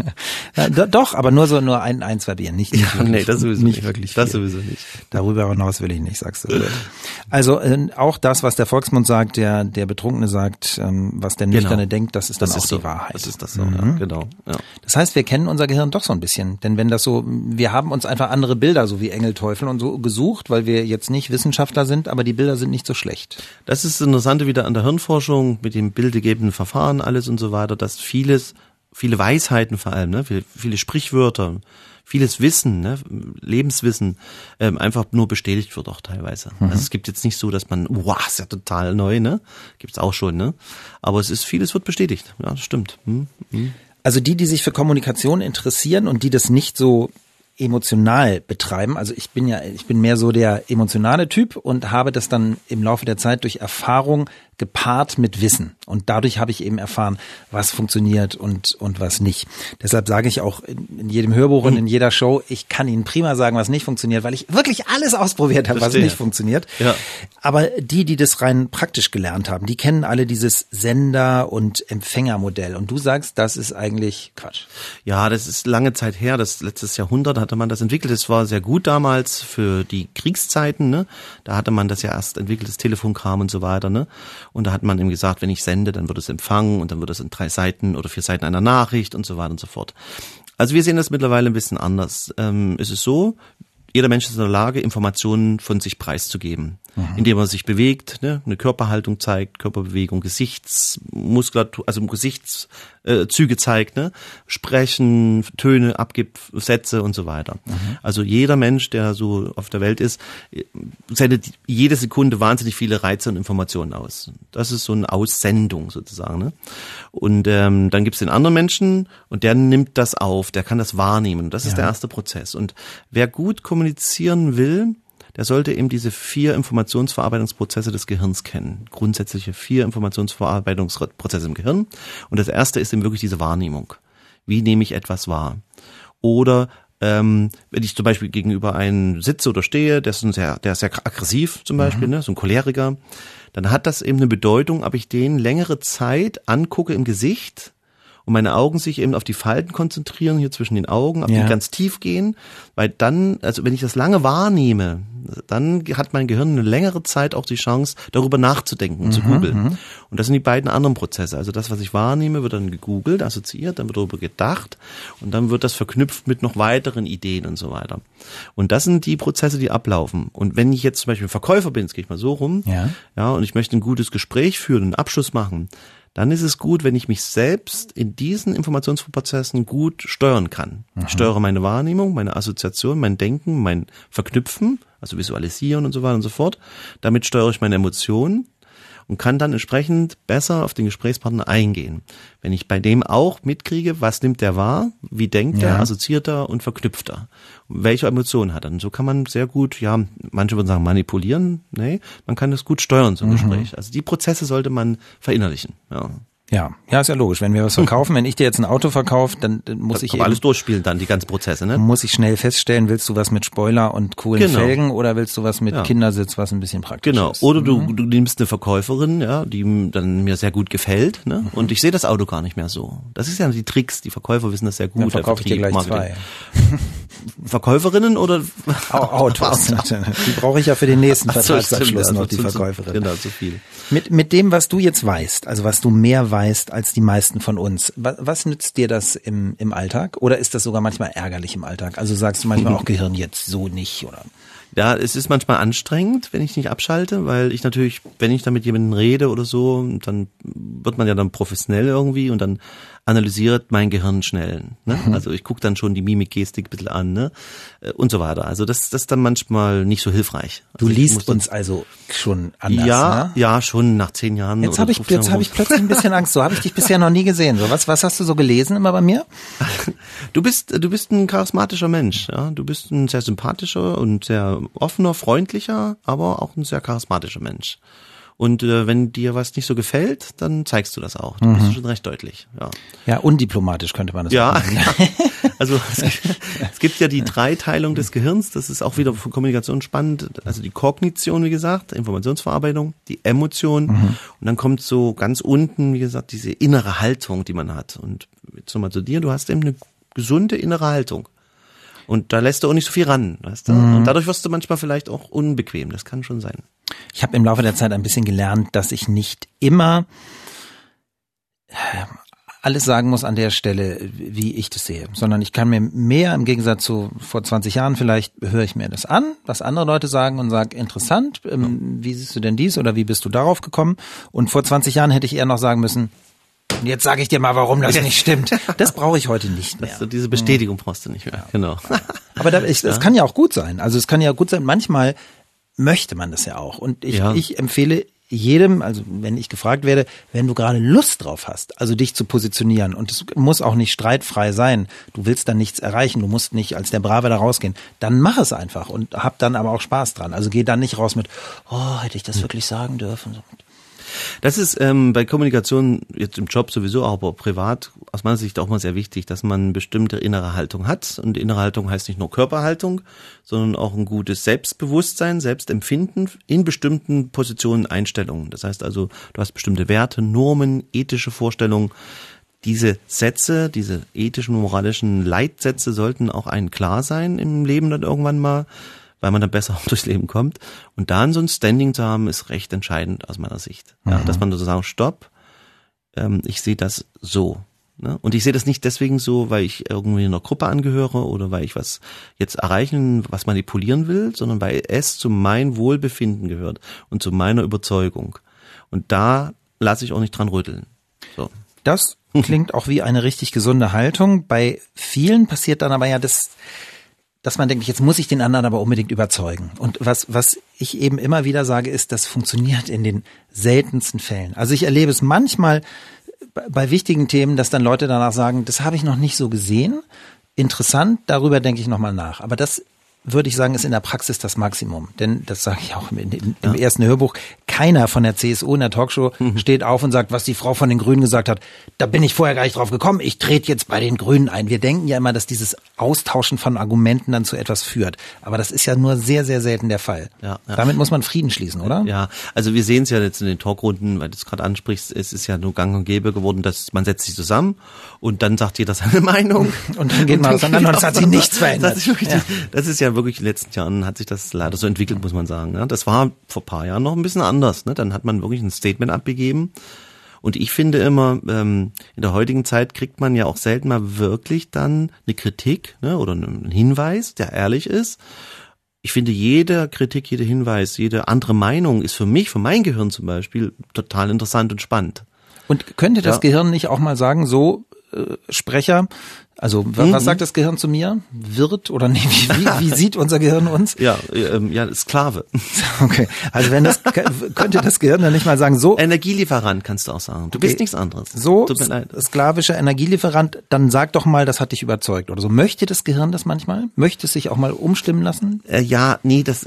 Ja, do, doch, aber nur so nur ein, ein zwei Bier, nicht, nicht ja, wirklich, nee, das sowieso nicht nicht. wirklich. Das viel. sowieso nicht. Darüber hinaus will ich nicht, sagst du. Also äh, auch das, was der Volksmund sagt, der der Betrunkene sagt, ähm, was der Nüchterne genau. denkt, das ist dann das auch ist die so. Wahrheit. Das ist das so, mhm. ja, genau. Ja. Das heißt, wir kennen unser Gehirn doch so ein bisschen, denn wenn das so, wir haben uns einfach andere Bilder, so wie Engel, Teufel und so gesucht, weil wir jetzt nicht Wissenschaftler sind, aber die Bilder sind nicht so schlecht. Das ist das Interessante wieder an der Hirnforschung mit dem bildgebenden Verfahren, alles und so weiter, dass vieles, viele Weisheiten vor allem, ne, viele, viele Sprichwörter, vieles Wissen, ne, Lebenswissen, ähm, einfach nur bestätigt wird auch teilweise. Mhm. Also es gibt jetzt nicht so, dass man, wow, ist ja total neu, ne, gibt's auch schon, ne, aber es ist vieles wird bestätigt, ja, das stimmt. Hm, hm. Also die, die sich für Kommunikation interessieren und die das nicht so emotional betreiben. Also ich bin ja, ich bin mehr so der emotionale Typ und habe das dann im Laufe der Zeit durch Erfahrung gepaart mit Wissen. Und dadurch habe ich eben erfahren, was funktioniert und und was nicht. Deshalb sage ich auch in, in jedem Hörbuch und in jeder Show, ich kann Ihnen prima sagen, was nicht funktioniert, weil ich wirklich alles ausprobiert habe, was nicht funktioniert. Ja. Aber die, die das rein praktisch gelernt haben, die kennen alle dieses Sender- und Empfängermodell. Und du sagst, das ist eigentlich Quatsch. Ja, das ist lange Zeit her. Das letztes Jahrhundert hatte man das entwickelt. Das war sehr gut damals für die Kriegszeiten, ne? Da hatte man das ja erst entwickelt, das Telefonkram und so weiter, ne? Und da hat man ihm gesagt, wenn ich sende, dann wird es empfangen und dann wird es in drei Seiten oder vier Seiten einer Nachricht und so weiter und so fort. Also wir sehen das mittlerweile ein bisschen anders. Ähm, es ist so, jeder Mensch ist in der Lage, Informationen von sich preiszugeben, mhm. indem er sich bewegt, ne, eine Körperhaltung zeigt, Körperbewegung, Gesichtsmuskulatur, also Gesichtszüge zeigt, ne, sprechen, Töne abgibt, Sätze und so weiter. Mhm. Also jeder Mensch, der so auf der Welt ist, sendet jede Sekunde wahnsinnig viele Reize und Informationen aus. Das ist so eine Aussendung sozusagen. Ne? Und ähm, dann gibt es den anderen Menschen und der nimmt das auf, der kann das wahrnehmen. Das ist ja. der erste Prozess. Und wer gut kommuniziert, kommunizieren will, der sollte eben diese vier Informationsverarbeitungsprozesse des Gehirns kennen. Grundsätzliche vier Informationsverarbeitungsprozesse im Gehirn. Und das erste ist eben wirklich diese Wahrnehmung. Wie nehme ich etwas wahr? Oder ähm, wenn ich zum Beispiel gegenüber einen sitze oder stehe, der ist, ein sehr, der ist sehr aggressiv zum Beispiel, mhm. ne, so ein Choleriker, dann hat das eben eine Bedeutung, ob ich den längere Zeit angucke im Gesicht und meine Augen sich eben auf die Falten konzentrieren, hier zwischen den Augen, ob ja. die ganz tief gehen, weil dann, also wenn ich das lange wahrnehme, dann hat mein Gehirn eine längere Zeit auch die Chance, darüber nachzudenken und mhm, zu googeln. Mhm. Und das sind die beiden anderen Prozesse. Also das, was ich wahrnehme, wird dann gegoogelt, assoziiert, dann wird darüber gedacht und dann wird das verknüpft mit noch weiteren Ideen und so weiter. Und das sind die Prozesse, die ablaufen. Und wenn ich jetzt zum Beispiel Verkäufer bin, jetzt gehe ich mal so rum, ja, ja und ich möchte ein gutes Gespräch führen, einen Abschluss machen, dann ist es gut, wenn ich mich selbst in diesen Informationsprozessen gut steuern kann. Mhm. Ich steuere meine Wahrnehmung, meine Assoziation, mein Denken, mein Verknüpfen, also Visualisieren und so weiter und so fort. Damit steuere ich meine Emotionen und kann dann entsprechend besser auf den Gesprächspartner eingehen. Wenn ich bei dem auch mitkriege, was nimmt der wahr, wie denkt er, ja. assoziiert er und verknüpft er, welche Emotionen hat er. Und so kann man sehr gut, ja, manche würden sagen manipulieren, nee, man kann das gut steuern, so ein mhm. Gespräch. Also die Prozesse sollte man verinnerlichen, ja. Ja, ja, ist ja logisch. Wenn wir was verkaufen, wenn ich dir jetzt ein Auto verkaufe, dann, dann muss ich Aber eben, alles durchspielen dann, die ganzen Prozesse, ne? muss ich schnell feststellen, willst du was mit Spoiler und coolen Genau. Felgen oder willst du was mit Ja. Kindersitz, was ein bisschen praktisch Genau. ist? Oder du, du nimmst eine Verkäuferin, ja, die dann mir sehr gut gefällt, ne? Mhm. Und ich sehe das Auto gar nicht mehr so. Das ist ja die Tricks, die Verkäufer wissen das sehr gut. Dann verkaufe ich dir der gleich Vertrieb, zwei. Marketing. Verkäuferinnen oder Au- Autos. Die brauche ich ja für den nächsten Ach so, Vertragsabschluss stimmt, noch, also die zu- zu- Verkäuferin. Genau, zu viel. Mit, mit dem, was du jetzt weißt, also was du mehr weißt als die meisten von uns, was, was nützt dir das im, im Alltag? Oder ist das sogar manchmal ärgerlich im Alltag? Also sagst du manchmal auch Gehirn jetzt so nicht, oder? Ja, es ist manchmal anstrengend, wenn ich nicht abschalte, weil ich natürlich, wenn ich da mit jemandem rede oder so, dann wird man ja dann professionell irgendwie und dann analysiert mein Gehirn schnell. Ne? Mhm. Also ich gucke dann schon die Mimik, Gestik ein bisschen an, ne? Und so weiter. Also das, das ist dann manchmal nicht so hilfreich. Du also liest uns also schon anders, ja, ne? ja, schon nach zehn Jahren. Jetzt habe ich, jetzt habe ich plötzlich ein bisschen Angst. So habe ich dich bisher noch nie gesehen. So was, was hast du so gelesen immer bei mir? Du bist, du bist ein charismatischer Mensch. Ja, du bist ein sehr sympathischer und sehr offener, freundlicher, aber auch ein sehr charismatischer Mensch. Und äh, wenn dir was nicht so gefällt, dann zeigst du das auch. Du bist schon recht deutlich. Ja, ja, undiplomatisch könnte man das ja. sagen. Also es, es gibt ja die Dreiteilung des Gehirns. Das ist auch wieder für Kommunikation spannend. Also die Kognition, wie gesagt, Informationsverarbeitung, die Emotion. Mhm. Und dann kommt so ganz unten, wie gesagt, diese innere Haltung, die man hat. Und jetzt nochmal zu dir, du hast eben eine gesunde innere Haltung. Und da lässt du auch nicht so viel ran, weißt du? Mhm. Und dadurch wirst du manchmal vielleicht auch unbequem. Das kann schon sein. Ich habe im Laufe der Zeit ein bisschen gelernt, dass ich nicht immer alles sagen muss an der Stelle, wie ich das sehe, sondern ich kann mir mehr, im Gegensatz zu vor zwanzig Jahren vielleicht, höre ich mir das an, was andere Leute sagen und sage, interessant, ähm, wie siehst du denn dies oder wie bist du darauf gekommen? Und vor zwanzig Jahren hätte ich eher noch sagen müssen, jetzt sage ich dir mal, warum das nicht stimmt. Das brauche ich heute nicht mehr. Also diese Bestätigung brauchst du nicht mehr. Ja. Genau. Aber da, ich, das kann ja auch gut sein. Also es kann ja gut sein, manchmal möchte man das ja auch. Und ich, ja. ich empfehle jedem, also wenn ich gefragt werde, wenn du gerade Lust drauf hast, also dich zu positionieren, und es muss auch nicht streitfrei sein, du willst dann nichts erreichen, du musst nicht als der Brave da rausgehen, dann mach es einfach und hab dann aber auch Spaß dran. Also geh dann nicht raus mit, oh, hätte ich das wirklich sagen dürfen. Das ist ähm, bei Kommunikation jetzt im Job sowieso, aber privat aus meiner Sicht auch mal sehr wichtig, dass man bestimmte innere Haltung hat. Und innere Haltung heißt nicht nur Körperhaltung, sondern auch ein gutes Selbstbewusstsein, Selbstempfinden in bestimmten Positionen, Einstellungen. Das heißt also, du hast bestimmte Werte, Normen, ethische Vorstellungen. Diese Sätze, diese ethischen, moralischen Leitsätze sollten auch einen klar sein im Leben dann irgendwann mal, weil man dann besser durchs Leben kommt. Und dann so ein Standing zu haben, ist recht entscheidend aus meiner Sicht. Ja, mhm. Dass man so sagt, stopp, ähm, ich sehe das so. Ne? Und ich sehe das nicht deswegen so, weil ich irgendwie einer Gruppe angehöre oder weil ich was jetzt erreichen, was manipulieren will, sondern weil es zu meinem Wohlbefinden gehört und zu meiner Überzeugung. Und da lasse ich auch nicht dran rütteln. So. Das klingt auch wie eine richtig gesunde Haltung. Bei vielen passiert dann aber ja das, dass man denkt, jetzt muss ich den anderen aber unbedingt überzeugen. Und was, was ich eben immer wieder sage, ist, das funktioniert in den seltensten Fällen. Also ich erlebe es manchmal bei wichtigen Themen, dass dann Leute danach sagen, das habe ich noch nicht so gesehen. Interessant, darüber denke ich nochmal nach. Aber das, würde ich sagen, ist in der Praxis das Maximum. Denn, das sage ich auch im, im, im ja. ersten Hörbuch, keiner von der C S U in der Talkshow mhm. steht auf und sagt, was die Frau von den Grünen gesagt hat, da bin ich vorher gar nicht drauf gekommen, ich trete jetzt bei den Grünen ein. Wir denken ja immer, dass dieses Austauschen von Argumenten dann zu etwas führt. Aber das ist ja nur sehr, sehr selten der Fall. Ja, ja. Damit muss man Frieden schließen, oder? Ja, also wir sehen es ja jetzt in den Talkrunden, weil du es gerade ansprichst, es ist ja nur gang und gäbe geworden, dass man setzt sich zusammen und dann sagt jeder seine Meinung. Und dann geht man auseinander und es hat sich nichts verändert. Das ist, wirklich, ja. das ist ja wirklich in den letzten Jahren hat sich das leider so entwickelt, muss man sagen. Ja, das war vor ein paar Jahren noch ein bisschen anders. Ne? Dann hat man wirklich ein Statement abgegeben. Und ich finde immer, ähm, in der heutigen Zeit kriegt man ja auch selten mal wirklich dann eine Kritik, ne, oder einen Hinweis, der ehrlich ist. Ich finde, jede Kritik, jeder Hinweis, jede andere Meinung ist für mich, für mein Gehirn zum Beispiel, total interessant und spannend. Und könnte das ja. Gehirn nicht auch mal sagen, so, äh, Sprecher, also was, mhm. was sagt das Gehirn zu mir? Wirt oder nee, wie, wie, wie sieht unser Gehirn uns? Ja, ähm, ja, Sklave. Okay, also wenn das könnte das Gehirn dann nicht mal sagen, so Energielieferant kannst du auch sagen. Du okay. bist nichts anderes. So sklavischer Energielieferant, dann sag doch mal, das hat dich überzeugt oder so. Möchte das Gehirn das manchmal? Möchte es sich auch mal umstimmen lassen? Äh, ja, nee, das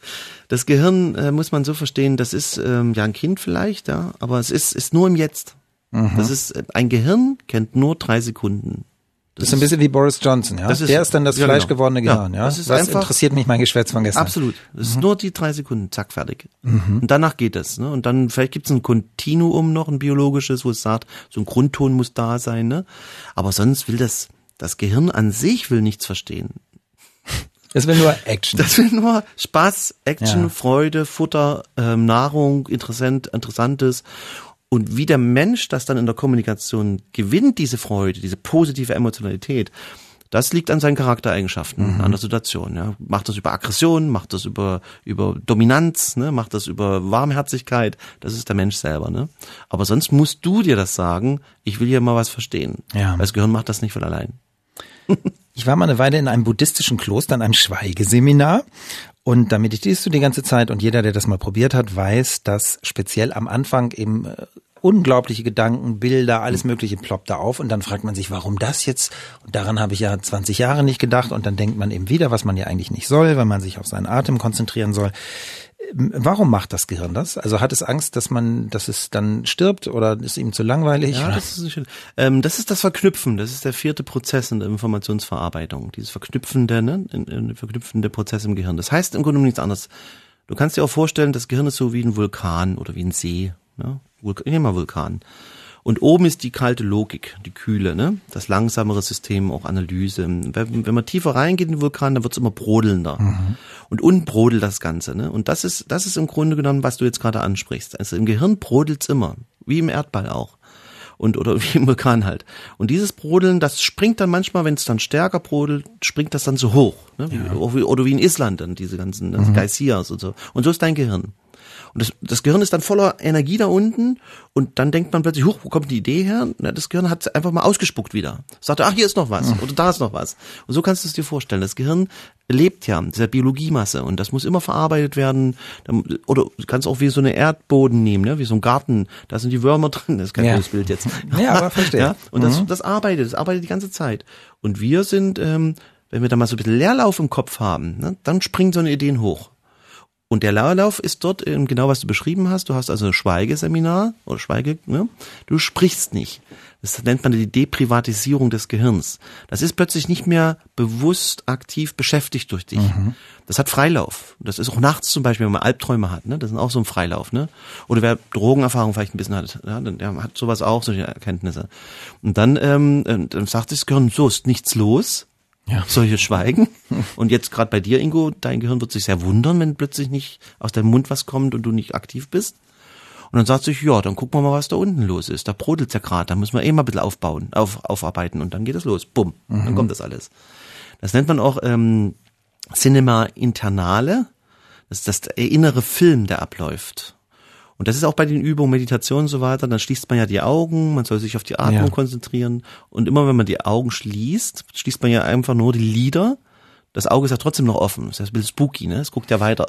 das Gehirn äh, muss man so verstehen, das ist ähm, ja ein Kind vielleicht, ja, aber es ist ist nur im Jetzt. Mhm. Das ist, ein Gehirn kennt nur drei Sekunden. Das, das ist ein bisschen wie Boris Johnson, ja? Das ist, der ist dann das ja, fleischgewordene genau. Gehirn, ja? Das ist Was einfach, interessiert mich mein Geschwätz von gestern? Absolut. Das mhm. ist nur die drei Sekunden, zack, fertig. Mhm. Und danach geht es, ne? Und dann, vielleicht gibt es ein Kontinuum noch, ein biologisches, wo es sagt, so ein Grundton muss da sein, ne? Aber sonst will das, das Gehirn an sich will nichts verstehen. Das will nur Action. Das will nur Spaß, Action, ja. Freude, Futter, ähm, Nahrung, interessant, Interessantes. Und wie der Mensch das dann in der Kommunikation gewinnt, diese Freude, diese positive Emotionalität, das liegt an seinen Charaktereigenschaften, mhm. an der Situation. Ja. Macht das über Aggression, macht das über über Dominanz, ne, macht das über Warmherzigkeit, das ist der Mensch selber. Ne. Aber sonst musst du dir das sagen, ich will hier mal was verstehen. Ja. Weil das Gehirn macht das nicht von allein. Ich war mal eine Weile in einem buddhistischen Kloster, in einem Schweigeseminar. Und da meditierst du die ganze Zeit und jeder, der das mal probiert hat, weiß, dass speziell am Anfang eben äh, unglaubliche Gedanken, Bilder, alles Mögliche ploppt da auf und dann fragt man sich, warum das jetzt? Und daran habe ich ja zwanzig Jahre nicht gedacht und dann denkt man eben wieder, was man ja eigentlich nicht soll, weil man sich auf seinen Atem konzentrieren soll. Warum macht das Gehirn das? Also hat es Angst, dass man, dass es dann stirbt oder ist ihm zu langweilig? Ja, das ist schön. Ähm, das ist das Verknüpfen. Das ist der vierte Prozess in der Informationsverarbeitung. Dieses Verknüpfende, ne, in, in, verknüpfende Prozess im Gehirn. Das heißt im Grunde nichts anderes. Du kannst dir auch vorstellen, das Gehirn ist so wie ein Vulkan oder wie ein See. Ne? Vulkan, ich nehme mal Vulkan. Und oben ist die kalte Logik, die kühle, ne? Das langsamere System, auch Analyse. Wenn, wenn man tiefer reingeht in den Vulkan, dann wird's immer brodelnder. Mhm. Und unten brodelt das Ganze, ne? Und das ist, das ist im Grunde genommen, was du jetzt gerade ansprichst. Also im Gehirn brodelt's immer, wie im Erdball auch. Und, oder wie im Vulkan halt. Und dieses Brodeln, das springt dann manchmal, wenn es dann stärker brodelt, springt das dann so hoch, ne? Ja. Wie, oder wie in Island dann, diese ganzen ne? mhm. Geysirs und so. Und so ist dein Gehirn. Und das, das Gehirn ist dann voller Energie da unten und dann denkt man plötzlich, huch, wo kommt die Idee her? Na, das Gehirn hat einfach mal ausgespuckt wieder. Sagt, ach, hier ist noch was oder da ist noch was. Und so kannst du es dir vorstellen. Das Gehirn lebt ja, dieser Biologiemasse und das muss immer verarbeitet werden. Oder du kannst auch wie so eine Erdboden nehmen, ne? Wie so ein Garten. Da sind die Würmer drin. Das ist kein ja. gutes Bild jetzt. Ja, aber verstehe. Ja? Und das, mhm. das arbeitet, das arbeitet die ganze Zeit. Und wir sind, ähm, wenn wir da mal so ein bisschen Leerlauf im Kopf haben, ne? Dann springen so eine Ideen hoch. Und der Leerlauf ist dort genau, was du beschrieben hast. Du hast also ein Schweigeseminar oder Schweige, ne? Du sprichst nicht. Das nennt man die Deprivatisierung des Gehirns. Das ist plötzlich nicht mehr bewusst aktiv beschäftigt durch dich. Mhm. Das hat Freilauf. Das ist auch nachts zum Beispiel, wenn man Albträume hat, ne? Das ist auch so ein Freilauf, ne? Oder wer Drogenerfahrung vielleicht ein bisschen hat, ja? Der hat sowas auch, solche Erkenntnisse. Und dann, ähm, dann sagt sich das Gehirn, so ist nichts los. Ja. Solche Schweigen. Und jetzt gerade bei dir, Ingo, dein Gehirn wird sich sehr wundern, wenn plötzlich nicht aus deinem Mund was kommt und du nicht aktiv bist. Und dann sagt sich, ja, dann gucken wir mal, was da unten los ist. Da brodelt's ja gerade, da müssen wir eh mal ein bisschen aufbauen, auf, aufarbeiten und dann geht es los. Bumm, mhm. Dann kommt das alles. Das nennt man auch ähm, Cinema Internale. Das ist das der innere Film, der abläuft. Und das ist auch bei den Übungen, Meditation und so weiter, dann schließt man ja die Augen, man soll sich auf die Atmung ja. konzentrieren. Und immer wenn man die Augen schließt, schließt man ja einfach nur die Lider. Das Auge ist ja trotzdem noch offen. Das ist ein bisschen spooky, ne? Es guckt ja weiter.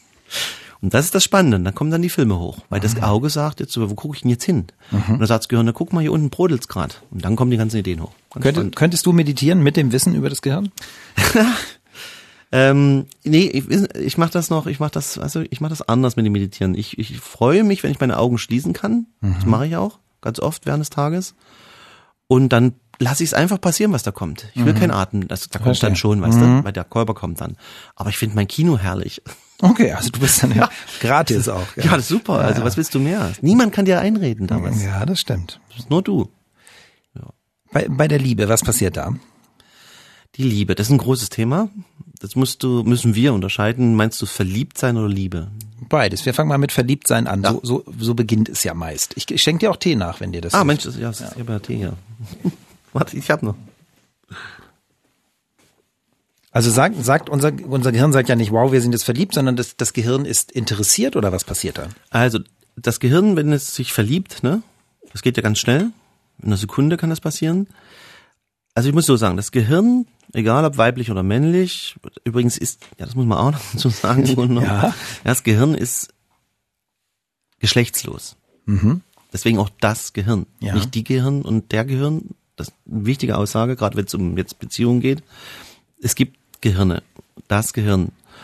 Und das ist das Spannende. Dann kommen dann die Filme hoch. Weil das Auge sagt jetzt so, wo gucke ich denn jetzt hin? Mhm. Und dann sagt das Gehirn, na guck mal, hier unten brodelt's gerade. Und dann kommen die ganzen Ideen hoch. Könnte, könntest du meditieren mit dem Wissen über das Gehirn? Ähm, nee, ich, ich mache das noch, ich mache das, also ich mache das anders mit dem Meditieren. Ich, ich freue mich, wenn ich meine Augen schließen kann. Mhm. Das mache ich auch, ganz oft während des Tages. Und dann lasse ich es einfach passieren, was da kommt. Ich will mhm. keinen Atem, das, da kommt Verstehe. Dann schon, weißt mhm. du, weil der Körper kommt dann. Aber ich finde mein Kino herrlich. Okay, also du bist dann ja gratis auch. Ja, ja das ist super. Ja, also was willst du mehr? Niemand kann dir einreden damals. Ja, das stimmt. Das ist nur du. Ja. Bei, bei der Liebe, was passiert da? Die Liebe, das ist ein großes Thema. Das musst du, müssen wir unterscheiden. Meinst du verliebt sein oder Liebe? Beides. Wir fangen mal mit verliebt sein an. Ja. So, so, so beginnt es ja meist. Ich, ich schenke dir auch Tee nach, wenn dir das Ah, hilft. Mensch, das, ja, ja. Ich habe ja Tee hier. Warte, ich hab noch. Also sagt, sagt unser, unser Gehirn sagt ja nicht, wow, wir sind jetzt verliebt, sondern das, das Gehirn ist interessiert oder was passiert da? Also das Gehirn, wenn es sich verliebt, ne, das geht ja ganz schnell. In einer Sekunde kann das passieren. Also ich muss so sagen, das Gehirn, egal ob weiblich oder männlich, übrigens ist, ja, das muss man auch noch so sagen, ja. Das Gehirn ist geschlechtslos. Mhm. Deswegen auch das Gehirn. Ja. Nicht die Gehirn und der Gehirn. Das ist eine wichtige Aussage, gerade wenn es um jetzt Beziehungen geht. Es gibt Gehirne. Das Gehirn.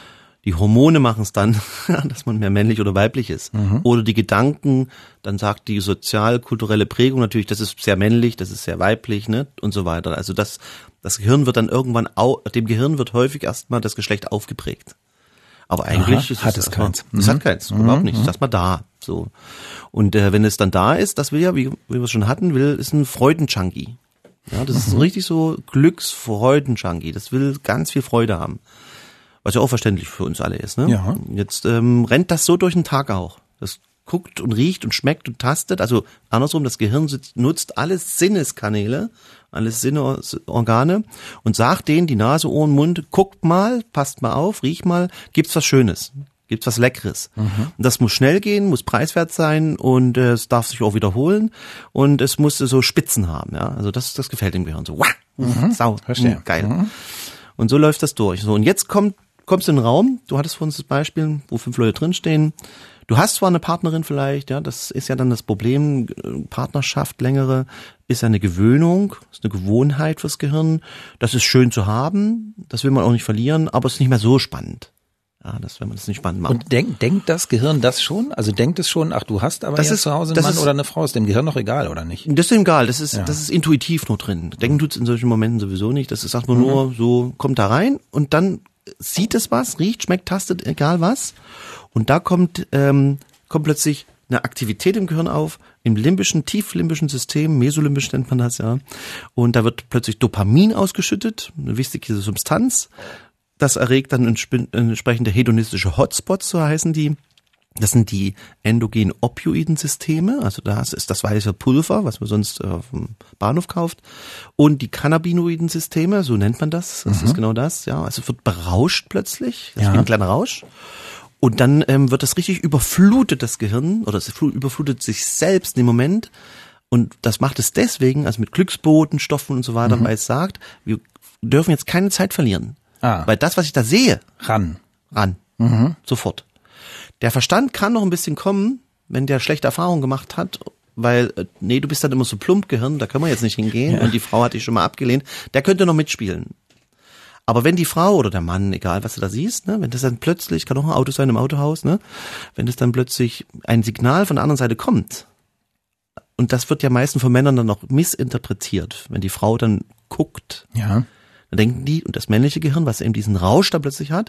Die Hormone machen es dann, dass man mehr männlich oder weiblich ist. Mhm. Oder die Gedanken, dann sagt die sozial-kulturelle Prägung natürlich, das ist sehr männlich, das ist sehr weiblich, ne, und so weiter. Also das, das Gehirn wird dann irgendwann, au, dem Gehirn wird häufig erstmal das Geschlecht aufgeprägt. Aber eigentlich Aha, ist hat es, es keins. Es mhm. hat keins, mhm. überhaupt nicht. Es ist erstmal da, so. Und äh, wenn es dann da ist, das will ja, wie, wie wir es schon hatten, will, ist ein Freuden-Junkie. Ja, das mhm. ist so richtig so Glücks-Freuden-Junkie. Das will ganz viel Freude haben. Was ja auch verständlich für uns alle ist, ne? Ja. Jetzt ähm, rennt das so durch den Tag auch. Das guckt und riecht und schmeckt und tastet. Also andersrum, das Gehirn sitzt, nutzt alle Sinneskanäle, alle Sinneorgane und sagt denen, die Nase, Ohren, Mund, guckt mal, passt mal auf, riecht mal, gibt's was Schönes, gibt's was Leckeres. Mhm. Und das muss schnell gehen, muss preiswert sein und äh, es darf sich auch wiederholen und es muss so Spitzen haben, ja. Also das, das gefällt dem Gehirn so. Wow, mhm. Sau, verstehe. Geil. Mhm. Und so läuft das durch. So, und jetzt kommt kommst du in den Raum, du hattest vor uns das Beispiel, wo fünf Leute drinstehen. Du hast zwar eine Partnerin vielleicht, ja, das ist ja dann das Problem, Partnerschaft längere ist ja eine Gewöhnung, ist eine Gewohnheit fürs Gehirn. Das ist schön zu haben, das will man auch nicht verlieren, aber es ist nicht mehr so spannend. Ja, das, wenn man das nicht spannend macht. Und denk, denkt das Gehirn das schon? Also denkt es schon, ach, du hast aber das ja ist, zu Hause einen das Mann ist, oder eine Frau, ist dem Gehirn noch egal, oder nicht? Das ist ihm egal, das ist, ja. das ist intuitiv nur drin. Denken tut's in solchen Momenten sowieso nicht, das ist, sagt man mhm. nur, so, kommt da rein und dann sieht es was, riecht, schmeckt, tastet, egal was. Und da kommt, ähm, kommt plötzlich eine Aktivität im Gehirn auf, im limbischen, tieflimbischen System, mesolimbisch nennt man das, ja. Und da wird plötzlich Dopamin ausgeschüttet, eine wichtige Substanz. Das erregt dann entsprechende hedonistische Hotspots, so heißen die. Das sind die endogenen Opioidensysteme, also das ist das weiße Pulver, was man sonst auf dem Bahnhof kauft, und die Cannabinoidensysteme, so nennt man das, das mhm. ist genau das, ja, also es wird berauscht plötzlich, das ja. ist wie ein kleiner Rausch, und dann ähm, wird das richtig überflutet, das Gehirn, oder es überflutet sich selbst im Moment, und das macht es deswegen, also mit Glücksbotenstoffen und so weiter, mhm. weil es sagt, wir dürfen jetzt keine Zeit verlieren, ah. weil das, was ich da sehe, ran, ran, mhm. sofort. Der Verstand kann noch ein bisschen kommen, wenn der schlechte Erfahrungen gemacht hat, weil, nee, du bist dann immer so plump Gehirn, da können wir jetzt nicht hingehen, ja. und die Frau hat dich schon mal abgelehnt, der könnte noch mitspielen. Aber wenn die Frau oder der Mann, egal was du da siehst, ne, wenn das dann plötzlich, kann auch ein Auto sein im Autohaus, ne, wenn das dann plötzlich ein Signal von der anderen Seite kommt, und das wird ja meistens von Männern dann noch missinterpretiert, wenn die Frau dann guckt, ja. dann denken die, und das männliche Gehirn, was eben diesen Rausch da plötzlich hat,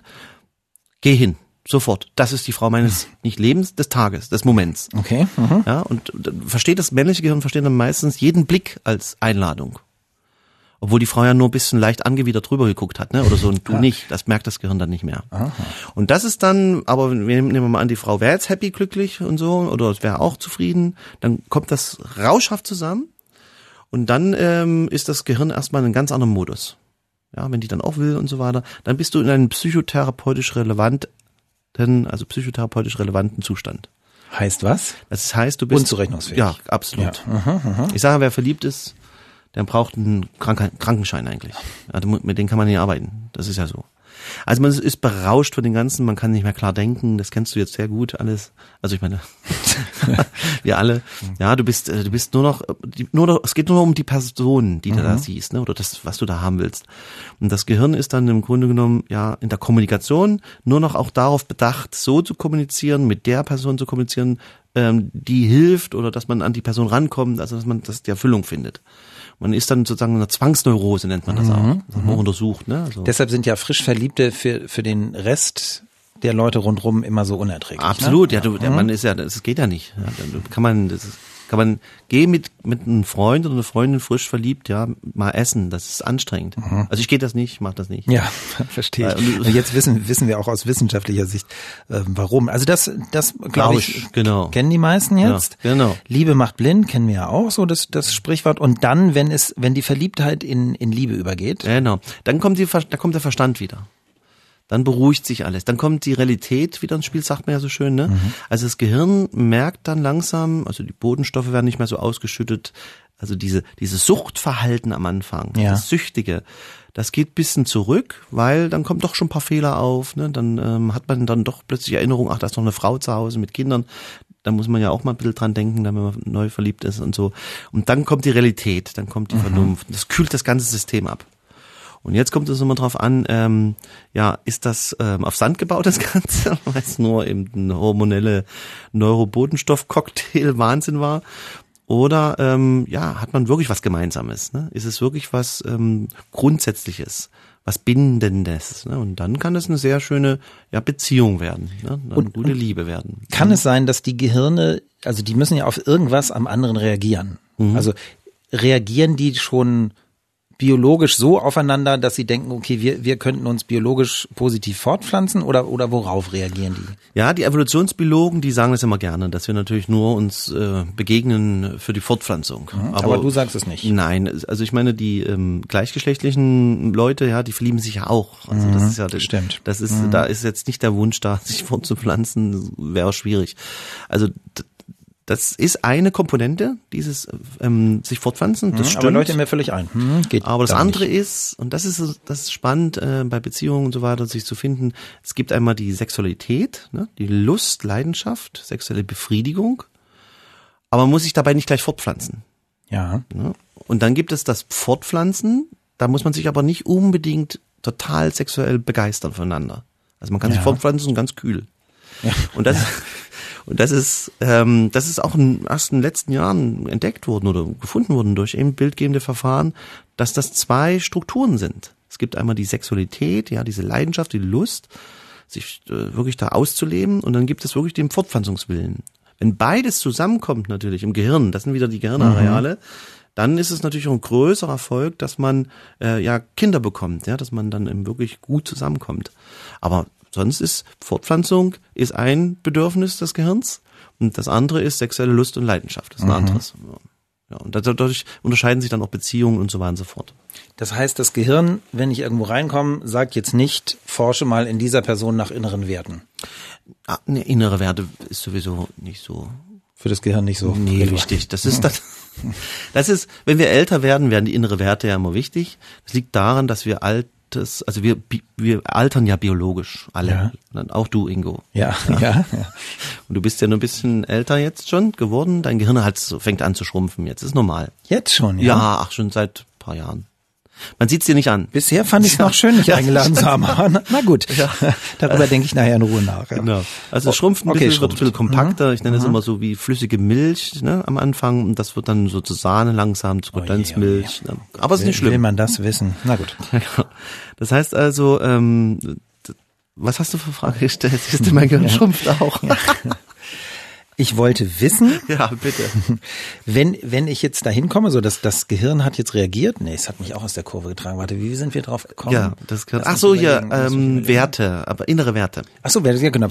geh hin. Sofort. Das ist die Frau meines nicht Lebens, des Tages, des Moments. Okay. Mhm. Ja, und versteht das männliche Gehirn, versteht dann meistens jeden Blick als Einladung. Obwohl die Frau ja nur ein bisschen leicht angewidert drüber geguckt hat, ne, oder so, und du ja. nicht. Das merkt das Gehirn dann nicht mehr. Aha. Und das ist dann, aber wir nehmen wir mal an, die Frau wäre jetzt happy, glücklich und so, oder es wäre auch zufrieden, dann kommt das rauschhaft zusammen und dann ähm, ist das Gehirn erstmal in einem ganz anderen Modus. Ja, wenn die dann auch will und so weiter, dann bist du in einem psychotherapeutisch relevant also psychotherapeutisch relevanten Zustand. Heißt was? Das heißt, du bist unzurechnungsfähig. Ja, absolut. Ja. Aha, aha. Ich sage, wer verliebt ist, der braucht einen Krank- Krankenschein eigentlich. Also mit denen kann man nicht arbeiten. Das ist ja so. Also man ist berauscht von den Ganzen, man kann nicht mehr klar denken, das kennst du jetzt sehr gut alles. Also ich meine, wir alle. Ja, du bist, du bist nur noch, nur noch, es geht nur noch um die Person, die mhm. du da siehst, ne, oder das, was du da haben willst. Und das Gehirn ist dann im Grunde genommen, ja, in der Kommunikation nur noch auch darauf bedacht, so zu kommunizieren, mit der Person zu kommunizieren, ähm, die hilft oder dass man an die Person rankommt, also dass man, dass die Erfüllung findet. Man ist dann sozusagen eine Zwangsneurose, nennt man das auch. Mhm. Das auch untersucht, ne? Also. Deshalb sind ja frisch Verliebte für, für den Rest der Leute rundrum immer so unerträglich. Absolut, ne? ja, du, der mhm. Mann ist ja, das geht ja nicht. Ja, kann man, das ist, kann man, geh mit, mit einem Freund oder einer Freundin frisch verliebt, ja, mal essen, das ist anstrengend. Mhm. Also ich gehe das nicht, ich mach das nicht. Ja, verstehe ich. Und jetzt wissen, wissen wir auch aus wissenschaftlicher Sicht, äh, warum. Also das, das glaube ich, genau. kennen die meisten jetzt. Ja, genau. Liebe macht blind, kennen wir ja auch so, das, das Sprichwort. Und dann, wenn es, wenn die Verliebtheit in, in Liebe übergeht. Genau. Dann kommt die, da kommt der Verstand wieder. Dann beruhigt sich alles. Dann kommt die Realität wieder ins Spiel, sagt man ja so schön, ne? Mhm. Also das Gehirn merkt dann langsam, also die Botenstoffe werden nicht mehr so ausgeschüttet. Also diese, dieses Suchtverhalten am Anfang, ja. das Süchtige, das geht ein bisschen zurück, weil dann kommen doch schon ein paar Fehler auf, ne? Dann ähm, hat man dann doch plötzlich Erinnerung, ach, da ist noch eine Frau zu Hause mit Kindern. Da muss man ja auch mal ein bisschen dran denken, wenn man neu verliebt ist und so. Und dann kommt die Realität, dann kommt die mhm. Vernunft. Das kühlt das ganze System ab. Und jetzt kommt es immer drauf an, ähm, ja, ist das ähm, auf Sand gebaut, das Ganze, weil es nur eben ein hormonelle Neurobotenstoff-Cocktail Wahnsinn war? Oder ähm, ja, hat man wirklich was Gemeinsames? Ne? Ist es wirklich was ähm, Grundsätzliches, was Bindendes? Ne? Und dann kann es eine sehr schöne ja, Beziehung werden, ne? Eine und, gute Liebe werden. Kann es sein, dass die Gehirne, also die müssen ja auf irgendwas am anderen reagieren? Mhm. Also reagieren die schon biologisch so aufeinander, dass sie denken, okay, wir wir könnten uns biologisch positiv fortpflanzen, oder oder worauf reagieren die? Ja, die Evolutionsbiologen, die sagen das immer gerne, dass wir natürlich nur uns äh, begegnen für die Fortpflanzung. Mhm, aber, aber du sagst es nicht. Nein, also ich meine, die ähm, gleichgeschlechtlichen Leute, ja, die verlieben sich ja auch. Also das mhm, ist ja das, stimmt. Das ist mhm. da ist jetzt nicht der Wunsch da, sich fortzupflanzen, wäre schwierig. Also das ist eine Komponente, dieses ähm, sich fortpflanzen, das hm, stimmt. Aber leuchtet mir völlig ein. Hm, geht aber das da andere nicht. ist, und das ist das ist spannend äh, bei Beziehungen und so weiter, sich zu finden, es gibt einmal die Sexualität, ne, die Lust, Leidenschaft, sexuelle Befriedigung, aber man muss sich dabei nicht gleich fortpflanzen. Ja. Ne? Und dann gibt es das Fortpflanzen, da muss man sich aber nicht unbedingt total sexuell begeistern voneinander. Also man kann ja. sich fortpflanzen ganz kühl. Ja. Und das Und das ist, ähm, das ist auch in erst in den letzten Jahren entdeckt worden oder gefunden worden durch eben bildgebende Verfahren, dass das zwei Strukturen sind. Es gibt einmal die Sexualität, ja, diese Leidenschaft, die Lust, sich äh, wirklich da auszuleben, und dann gibt es wirklich den Fortpflanzungswillen. Wenn beides zusammenkommt natürlich im Gehirn, das sind wieder die Gehirnareale, mhm. dann ist es natürlich auch ein größerer Erfolg, dass man äh, ja Kinder bekommt, ja, dass man dann eben wirklich gut zusammenkommt. Aber sonst ist Fortpflanzung ist ein Bedürfnis des Gehirns, und das andere ist sexuelle Lust und Leidenschaft. Das ist ein mhm. anderes. Ja, und dadurch unterscheiden sich dann auch Beziehungen und so weiter und so fort. Das heißt, das Gehirn, wenn ich irgendwo reinkomme, sagt jetzt nicht, forsche mal in dieser Person nach inneren Werten. Ah, ne, innere Werte ist sowieso nicht so. Für das Gehirn nicht so. Nee, wichtig. Das ist das. Das ist, wenn wir älter werden, werden die innere Werte ja immer wichtig. Das liegt daran, dass wir alt Das, also wir wir altern ja biologisch alle, ja. Auch du, Ingo. Ja, ja, ja. Und du bist ja nur ein bisschen älter jetzt schon geworden. Dein Gehirn halt so, fängt an zu schrumpfen. Jetzt ist normal. Jetzt schon, ja. Ja, ach schon seit ein paar Jahren. Man sieht's dir nicht an. Bisher fand ich es noch schön, nicht ja. eingeladen zu haben. Na, na gut, ja. Darüber denke ich nachher in Ruhe nach. Ja. Genau. Also es schrumpft ein okay, bisschen, wird ein bisschen kompakter. Ich nenne es mhm. immer so wie flüssige Milch, ne, am Anfang. Und das wird dann so zu Sahne langsam, zu Kondensmilch. Oh je, oh je. Aber es ist nicht schlimm. Will man das wissen? Na gut. Das heißt also, ähm, was hast du für Frage gestellt? Siehst du, mein Gehirn ja. schrumpft auch. Ja. Ich wollte wissen, ja, bitte. wenn wenn ich jetzt da hinkomme, so dass das Gehirn hat jetzt reagiert. Nee, es hat mich auch aus der Kurve getragen. Warte, wie sind wir drauf gekommen? Ja, das Gehirn. Ach so, hier ähm, Werte, aber innere Werte. Ach so, ja, genau.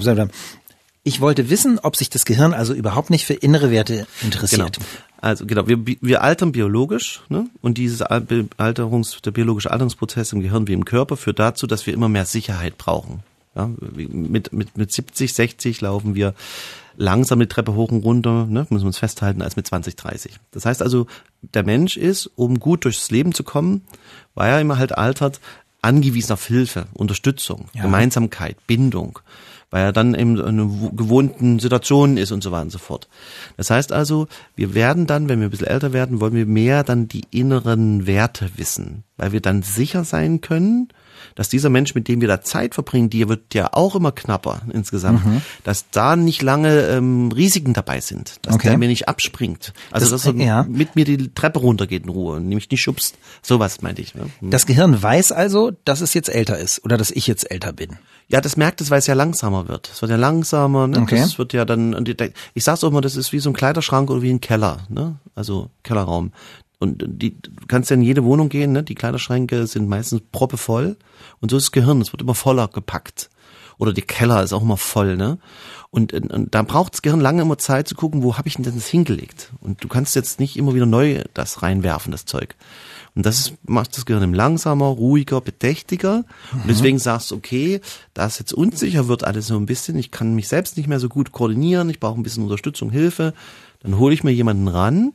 Ich wollte wissen, ob sich das Gehirn also überhaupt nicht für innere Werte interessiert. Genau. Also genau, wir wir altern biologisch, ne? Und dieses Alterungs der biologische Alterungsprozess im Gehirn wie im Körper führt dazu, dass wir immer mehr Sicherheit brauchen. Ja, mit mit mit siebzig, sechzig laufen wir langsam die Treppe hoch und runter, ne, müssen wir uns festhalten, als mit zwanzig, dreißig. Das heißt also, der Mensch ist, um gut durchs Leben zu kommen, weil er immer halt altert, angewiesen auf Hilfe, Unterstützung, ja. Gemeinsamkeit, Bindung, weil er dann in einer gewohnten Situation ist und so weiter und so fort. Das heißt also, wir werden dann, wenn wir ein bisschen älter werden, wollen wir mehr dann die inneren Werte wissen, weil wir dann sicher sein können, dass dieser Mensch, mit dem wir da Zeit verbringen, die wird ja auch immer knapper insgesamt, mhm. dass da nicht lange ähm, Risiken dabei sind, dass okay. der mir nicht abspringt. Also das, dass er ja. mit mir die Treppe runtergeht in Ruhe und nämlich nicht schubst. Sowas meinte ich. Ne? Das Gehirn weiß also, dass es jetzt älter ist oder dass ich jetzt älter bin. Ja, das merkt es, weil es ja langsamer wird. Es wird ja langsamer. Ne? Okay. Das wird ja dann. Ich sag's auch immer, das ist wie so ein Kleiderschrank oder wie ein Keller, ne? Also Kellerraum. Und die, du kannst ja in jede Wohnung gehen, ne? Die Kleiderschränke sind meistens proppevoll. Und so ist das Gehirn, es wird immer voller gepackt. Oder der Keller ist auch immer voll, ne? Und, und, und da braucht das Gehirn lange immer Zeit zu gucken, wo habe ich denn das hingelegt? Und du kannst jetzt nicht immer wieder neu das reinwerfen, das Zeug. Und das ist, macht das Gehirn langsamer, ruhiger, bedächtiger. Mhm. Und deswegen sagst du, okay, da es jetzt unsicher wird alles so ein bisschen, ich kann mich selbst nicht mehr so gut koordinieren, ich brauche ein bisschen Unterstützung, Hilfe, dann hole ich mir jemanden ran,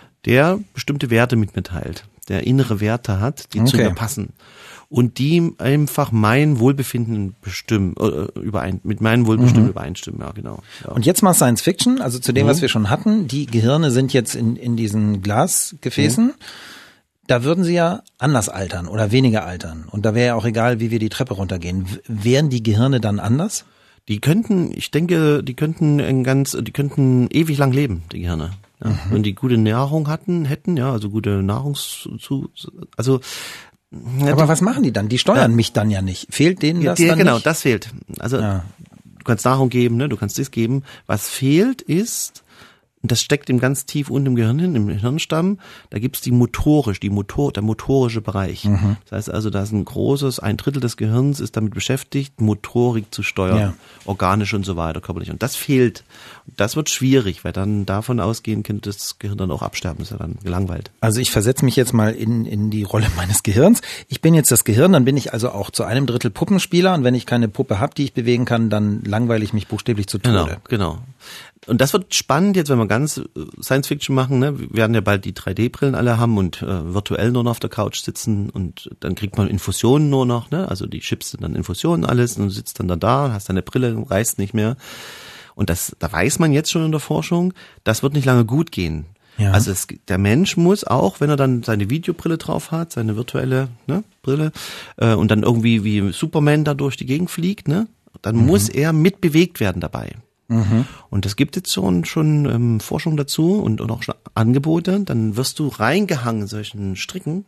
der bestimmte Werte mit mir teilt, der innere Werte hat, die okay. zu mir passen. Und die einfach mein Wohlbefinden bestimmen, äh, überein, mit meinem Wohlbefinden mhm. übereinstimmen, ja, genau. Ja. Und jetzt mal Science Fiction, also zu dem, mhm. was wir schon hatten. Die Gehirne sind jetzt in, in diesen Glasgefäßen. Mhm. da würden Sie ja anders altern oder weniger altern. Und da wäre ja auch egal, wie wir die Treppe runtergehen. W- wären die Gehirne dann anders? Die könnten, ich denke, die könnten ein ganz, die könnten ewig lang leben, die Gehirne. Ja, mhm. Wenn die gute Nahrung hatten, hätten, ja, also gute Nahrungs, zu, also. Ja, aber die, was machen die dann? Die steuern ja. mich dann ja nicht. Fehlt denen das die, dann genau, nicht? das fehlt. Also, ja. du kannst Nahrung geben, ne, du kannst das geben. Was fehlt ist, und das steckt im ganz tief unten im Gehirn hin, im Hirnstamm, da gibt's die motorisch, die Motor, der motorische Bereich. Mhm. Das heißt also, da ist ein großes, ein Drittel des Gehirns ist damit beschäftigt, Motorik zu steuern, ja. organisch und so weiter, körperlich. Und das fehlt. Und das wird schwierig, weil dann davon ausgehen könnte das Gehirn dann auch absterben, ist ja dann gelangweilt. Also ich versetze mich jetzt mal in, in die Rolle meines Gehirns. Ich bin jetzt das Gehirn, dann bin ich also auch zu einem Drittel Puppenspieler und wenn ich keine Puppe habe, die ich bewegen kann, dann langweile ich mich buchstäblich zu Tode. Genau, genau. Und das wird spannend jetzt, wenn wir ganz Science-Fiction machen. Ne? Wir werden ja bald die drei D-Brillen alle haben und äh, virtuell nur noch auf der Couch sitzen und dann kriegt man Infusionen nur noch. Ne? Also die Chips sind dann Infusionen alles und du sitzt dann da da, hast deine Brille, reißt nicht mehr. Und das, da weiß man jetzt schon in der Forschung, das wird nicht lange gut gehen. Ja. Also es, der Mensch muss auch, wenn er dann seine Videobrille drauf hat, seine virtuelle ne, Brille äh, und dann irgendwie wie Superman da durch die Gegend fliegt, ne, dann mhm. muss er mitbewegt werden dabei. Mhm. Und es gibt jetzt schon, schon ähm, Forschung dazu und, und auch schon Angebote. Dann wirst du reingehangen in solchen Stricken.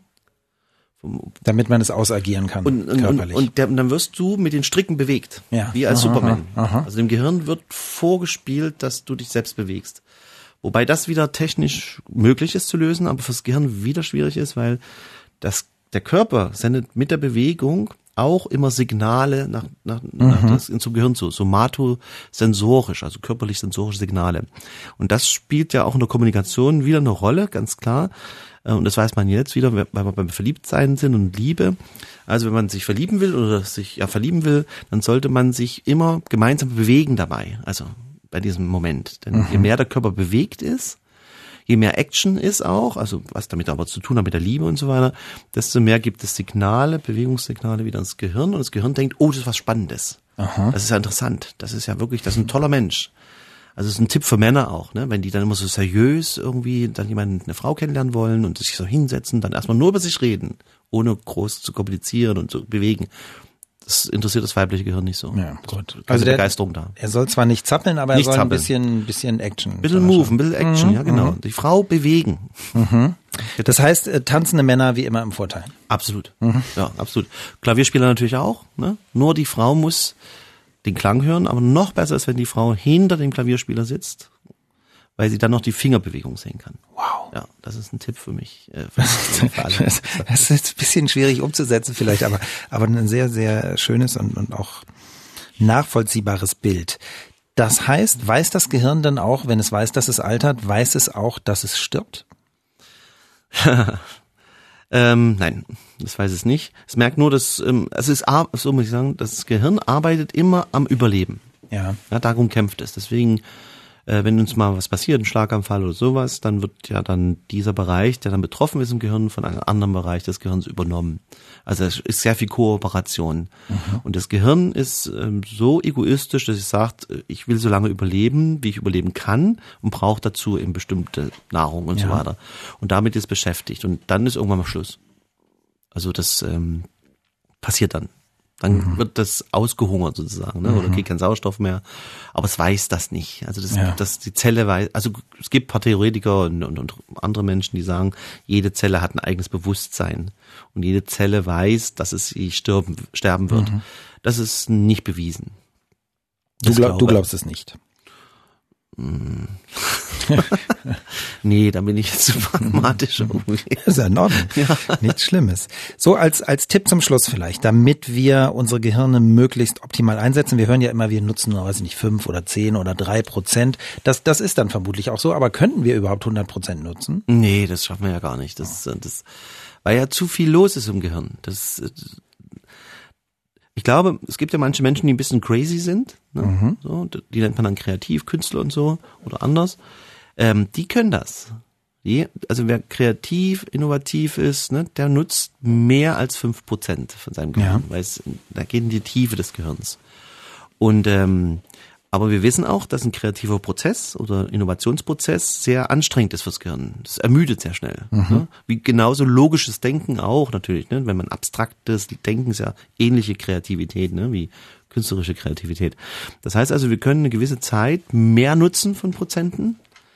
Damit man es ausagieren kann, und, und, körperlich. Und, und, der, und dann wirst du mit den Stricken bewegt, ja. wie als aha, Superman. Aha, aha. Also dem Gehirn wird vorgespielt, dass du dich selbst bewegst. Wobei das wieder technisch möglich ist zu lösen, aber fürs Gehirn wieder schwierig ist, weil das, der Körper sendet mit der Bewegung auch immer Signale nach, nach, mhm. nach das, zum Gehirn zu, somatosensorisch, also körperlich-sensorische Signale. Und das spielt ja auch in der Kommunikation wieder eine Rolle, ganz klar. Und das weiß man jetzt wieder, weil wir beim Verliebtsein sind und Liebe. Also wenn man sich verlieben will oder sich ja verlieben will, dann sollte man sich immer gemeinsam bewegen dabei. Also bei diesem Moment. Denn mhm. je mehr der Körper bewegt ist, je mehr Action ist auch, also was damit aber zu tun hat mit der Liebe und so weiter, desto mehr gibt es Signale, Bewegungssignale wieder ins Gehirn und das Gehirn denkt, oh, das ist was Spannendes. Aha. Das ist ja interessant. Das ist ja wirklich, das ist ein toller Mensch. Also es ist ein Tipp für Männer auch, ne, wenn die dann immer so seriös irgendwie dann jemanden, eine Frau kennenlernen wollen und sich so hinsetzen, dann erstmal nur über sich reden, ohne groß zu komplizieren und zu bewegen. Das interessiert das weibliche Gehirn nicht so. Ja, gut. Keine also der, Begeisterung da. Er soll zwar nicht zappeln, aber er nicht soll zappeln. ein bisschen, bisschen Action. Ein bisschen Move, ein bisschen Action, mhm, ja genau. Mhm. Die Frau bewegen. Mhm. Das heißt, äh, tanzende Männer wie immer im Vorteil. Absolut. Mhm. Ja, absolut. Klavierspieler natürlich auch, ne? Nur die Frau muss den Klang hören, aber noch besser ist, wenn die Frau hinter dem Klavierspieler sitzt, weil sie dann noch die Fingerbewegung sehen kann. Wow. Ja, das ist ein Tipp für mich. Äh, für, für alle. das, das ist jetzt ein bisschen schwierig umzusetzen vielleicht, aber, aber ein sehr, sehr schönes und, und auch nachvollziehbares Bild. Das heißt, weiß das Gehirn dann auch, wenn es weiß, dass es altert, weiß es auch, dass es stirbt? ähm, nein, das weiß es nicht. Es merkt nur, dass, ähm, es ist, so muss ich sagen, das Gehirn arbeitet immer am Überleben. Ja. Ja, darum kämpft es. Deswegen, äh, wenn uns mal was passiert, ein Schlaganfall oder sowas, dann wird ja dann dieser Bereich, der dann betroffen ist im Gehirn, von einem anderen Bereich des Gehirns übernommen. Also es ist sehr viel Kooperation. Mhm. Und das Gehirn ist ähm, so egoistisch, dass es sagt, ich will so lange überleben, wie ich überleben kann und brauche dazu eben bestimmte Nahrung und ja. so weiter. Und damit ist beschäftigt. Und dann ist irgendwann mal Schluss. Also das ähm, passiert dann. Dann mhm. wird das ausgehungert sozusagen, ne? Mhm. Oder kriegt keinen Sauerstoff mehr. Aber es weiß das nicht. Also das, ja. das die Zelle weiß. Also es gibt ein paar Theoretiker und, und, und andere Menschen, die sagen, jede Zelle hat ein eigenes Bewusstsein und jede Zelle weiß, dass es sie sterben sterben wird. Mhm. Das ist nicht bewiesen. Du, glaub, du glaubst es nicht. Nee, da bin ich jetzt zu pragmatisch irgendwie. Das ist ja in Ordnung. Ja. Nichts Schlimmes. So als, als Tipp zum Schluss vielleicht, damit wir unsere Gehirne möglichst optimal einsetzen. Wir hören ja immer, wir nutzen nur, weiß ich nicht, fünf oder zehn oder drei Prozent. Das, das ist dann vermutlich auch so. Aber könnten wir überhaupt hundert Prozent nutzen? Nee, das schaffen wir ja gar nicht. Das, das, weil ja zu viel los ist im Gehirn. Das, ich glaube, es gibt ja manche Menschen, die ein bisschen crazy sind, ne? Mhm. So, die nennt man dann kreativ, Künstler und so oder anders. Ähm, die können das. Die, also wer kreativ, innovativ ist, ne, der nutzt mehr als fünf Prozent von seinem Gehirn, ja. weil es, da geht in die Tiefe des Gehirns. Und ähm, Aber wir wissen auch, dass ein kreativer Prozess oder Innovationsprozess sehr anstrengend ist fürs Gehirn. Das ermüdet sehr schnell. Mhm. Ne? Wie genauso logisches Denken auch natürlich. Ne? Wenn man abstraktes Denken ist ja ähnliche Kreativität, ne? Wie künstlerische Kreativität. Das heißt also, wir können eine gewisse Zeit mehr nutzen von Prozenten,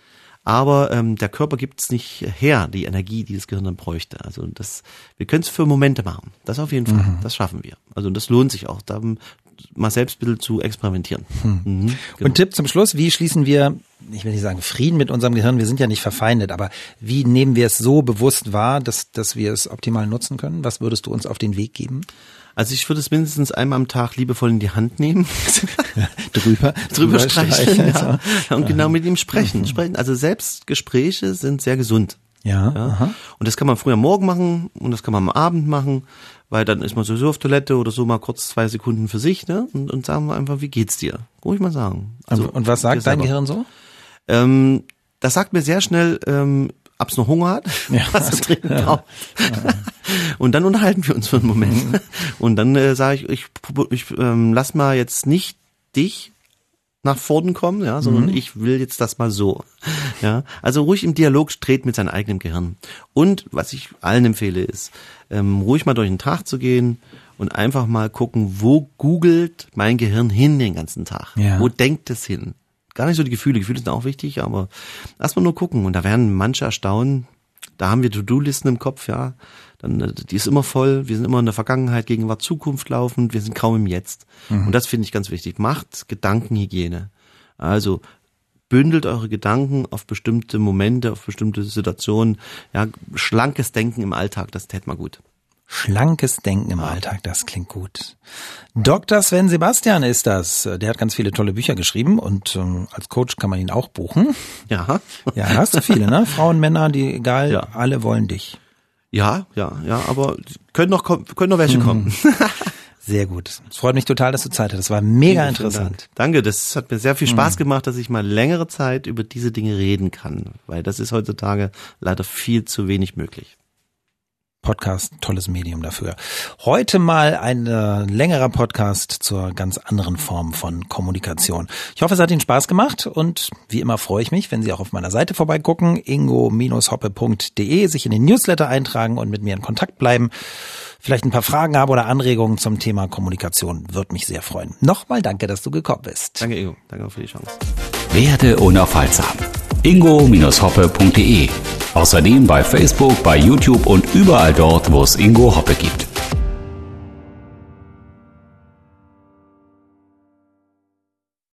aber ähm, der Körper gibt es nicht her, die Energie, die das Gehirn dann bräuchte. Also das, wir können es für Momente machen. Das auf jeden Fall. Mhm. Das schaffen wir. Also das lohnt sich auch, da mal selbst ein bisschen zu experimentieren. Mhm. Mhm, genau. Und Tipp zum Schluss, wie schließen wir, ich will nicht sagen Frieden mit unserem Gehirn, wir sind ja nicht verfeindet, aber wie nehmen wir es so bewusst wahr, dass, dass wir es optimal nutzen können? Was würdest du uns auf den Weg geben? Also ich würde es mindestens einmal am Tag liebevoll in die Hand nehmen. drüber, drüber streicheln, ja. Und aha. genau mit ihm sprechen. Mhm. sprechen. Also Selbstgespräche sind sehr gesund. Ja. ja. Aha. Und das kann man früh am Morgen machen und das kann man am Abend machen, weil dann ist man sowieso auf Toilette oder so mal kurz zwei Sekunden für sich, ne? Und, und sagen wir einfach, wie geht's dir? Ruhig mal sagen. Also, und was sagt dein Gehirn so? Ähm, das sagt mir sehr schnell, ähm, ob es noch Hunger hat, ja. was es trinken braucht. Ja. Und dann unterhalten wir uns für einen Moment. Mhm. Und dann äh, sage ich, ich, ich ähm, lass mal jetzt nicht dich nach vorne kommen, ja, sondern mhm. ich will jetzt das mal so. Ja, also ruhig im Dialog treten mit seinem eigenen Gehirn. Und was ich allen empfehle ist, ähm, ruhig mal durch den Tag zu gehen und einfach mal gucken, wo googelt mein Gehirn hin den ganzen Tag? Ja. Wo denkt es hin? Gar nicht so die Gefühle, Gefühle sind auch wichtig, aber erstmal nur gucken. Und da werden manche erstaunen, da haben wir To-Do-Listen im Kopf, ja, dann, die ist immer voll, wir sind immer in der Vergangenheit, Gegenwart, Zukunft laufend, wir sind kaum im Jetzt. Mhm. Und das finde ich ganz wichtig. Macht Gedankenhygiene. Also bündelt eure Gedanken auf bestimmte Momente, auf bestimmte Situationen. Ja, schlankes Denken im Alltag, das täte mal gut. Schlankes Denken im Alltag, das klingt gut. Doktor Sven Sebastian ist das. Der hat ganz viele tolle Bücher geschrieben und ähm, als Coach kann man ihn auch buchen. Ja. Ja, hast du viele, ne? Frauen, Männer, die egal, ja. alle wollen dich. Ja, ja, ja, aber können noch können noch welche kommen. Sehr gut. Es freut mich total, dass du Zeit hattest. Das war mega ja, interessant. Danke, das hat mir sehr viel Spaß gemacht, dass ich mal längere Zeit über diese Dinge reden kann, weil das ist heutzutage leider viel zu wenig möglich. Podcast, tolles Medium dafür. Heute mal ein äh, längerer Podcast zur ganz anderen Form von Kommunikation. Ich hoffe, es hat Ihnen Spaß gemacht und wie immer freue ich mich, wenn Sie auch auf meiner Seite vorbeigucken, ingo Bindestrich hoppe Punkt de, sich in den Newsletter eintragen und mit mir in Kontakt bleiben. Vielleicht ein paar Fragen haben oder Anregungen zum Thema Kommunikation, würde mich sehr freuen. Nochmal danke, dass du gekommen bist. Danke, Ingo. Danke für die Chance. Werde unaufhaltsam. ingo Bindestrich hoppe Punkt de. Außerdem bei Facebook, bei YouTube und überall dort, wo es Ingo Hoppe gibt.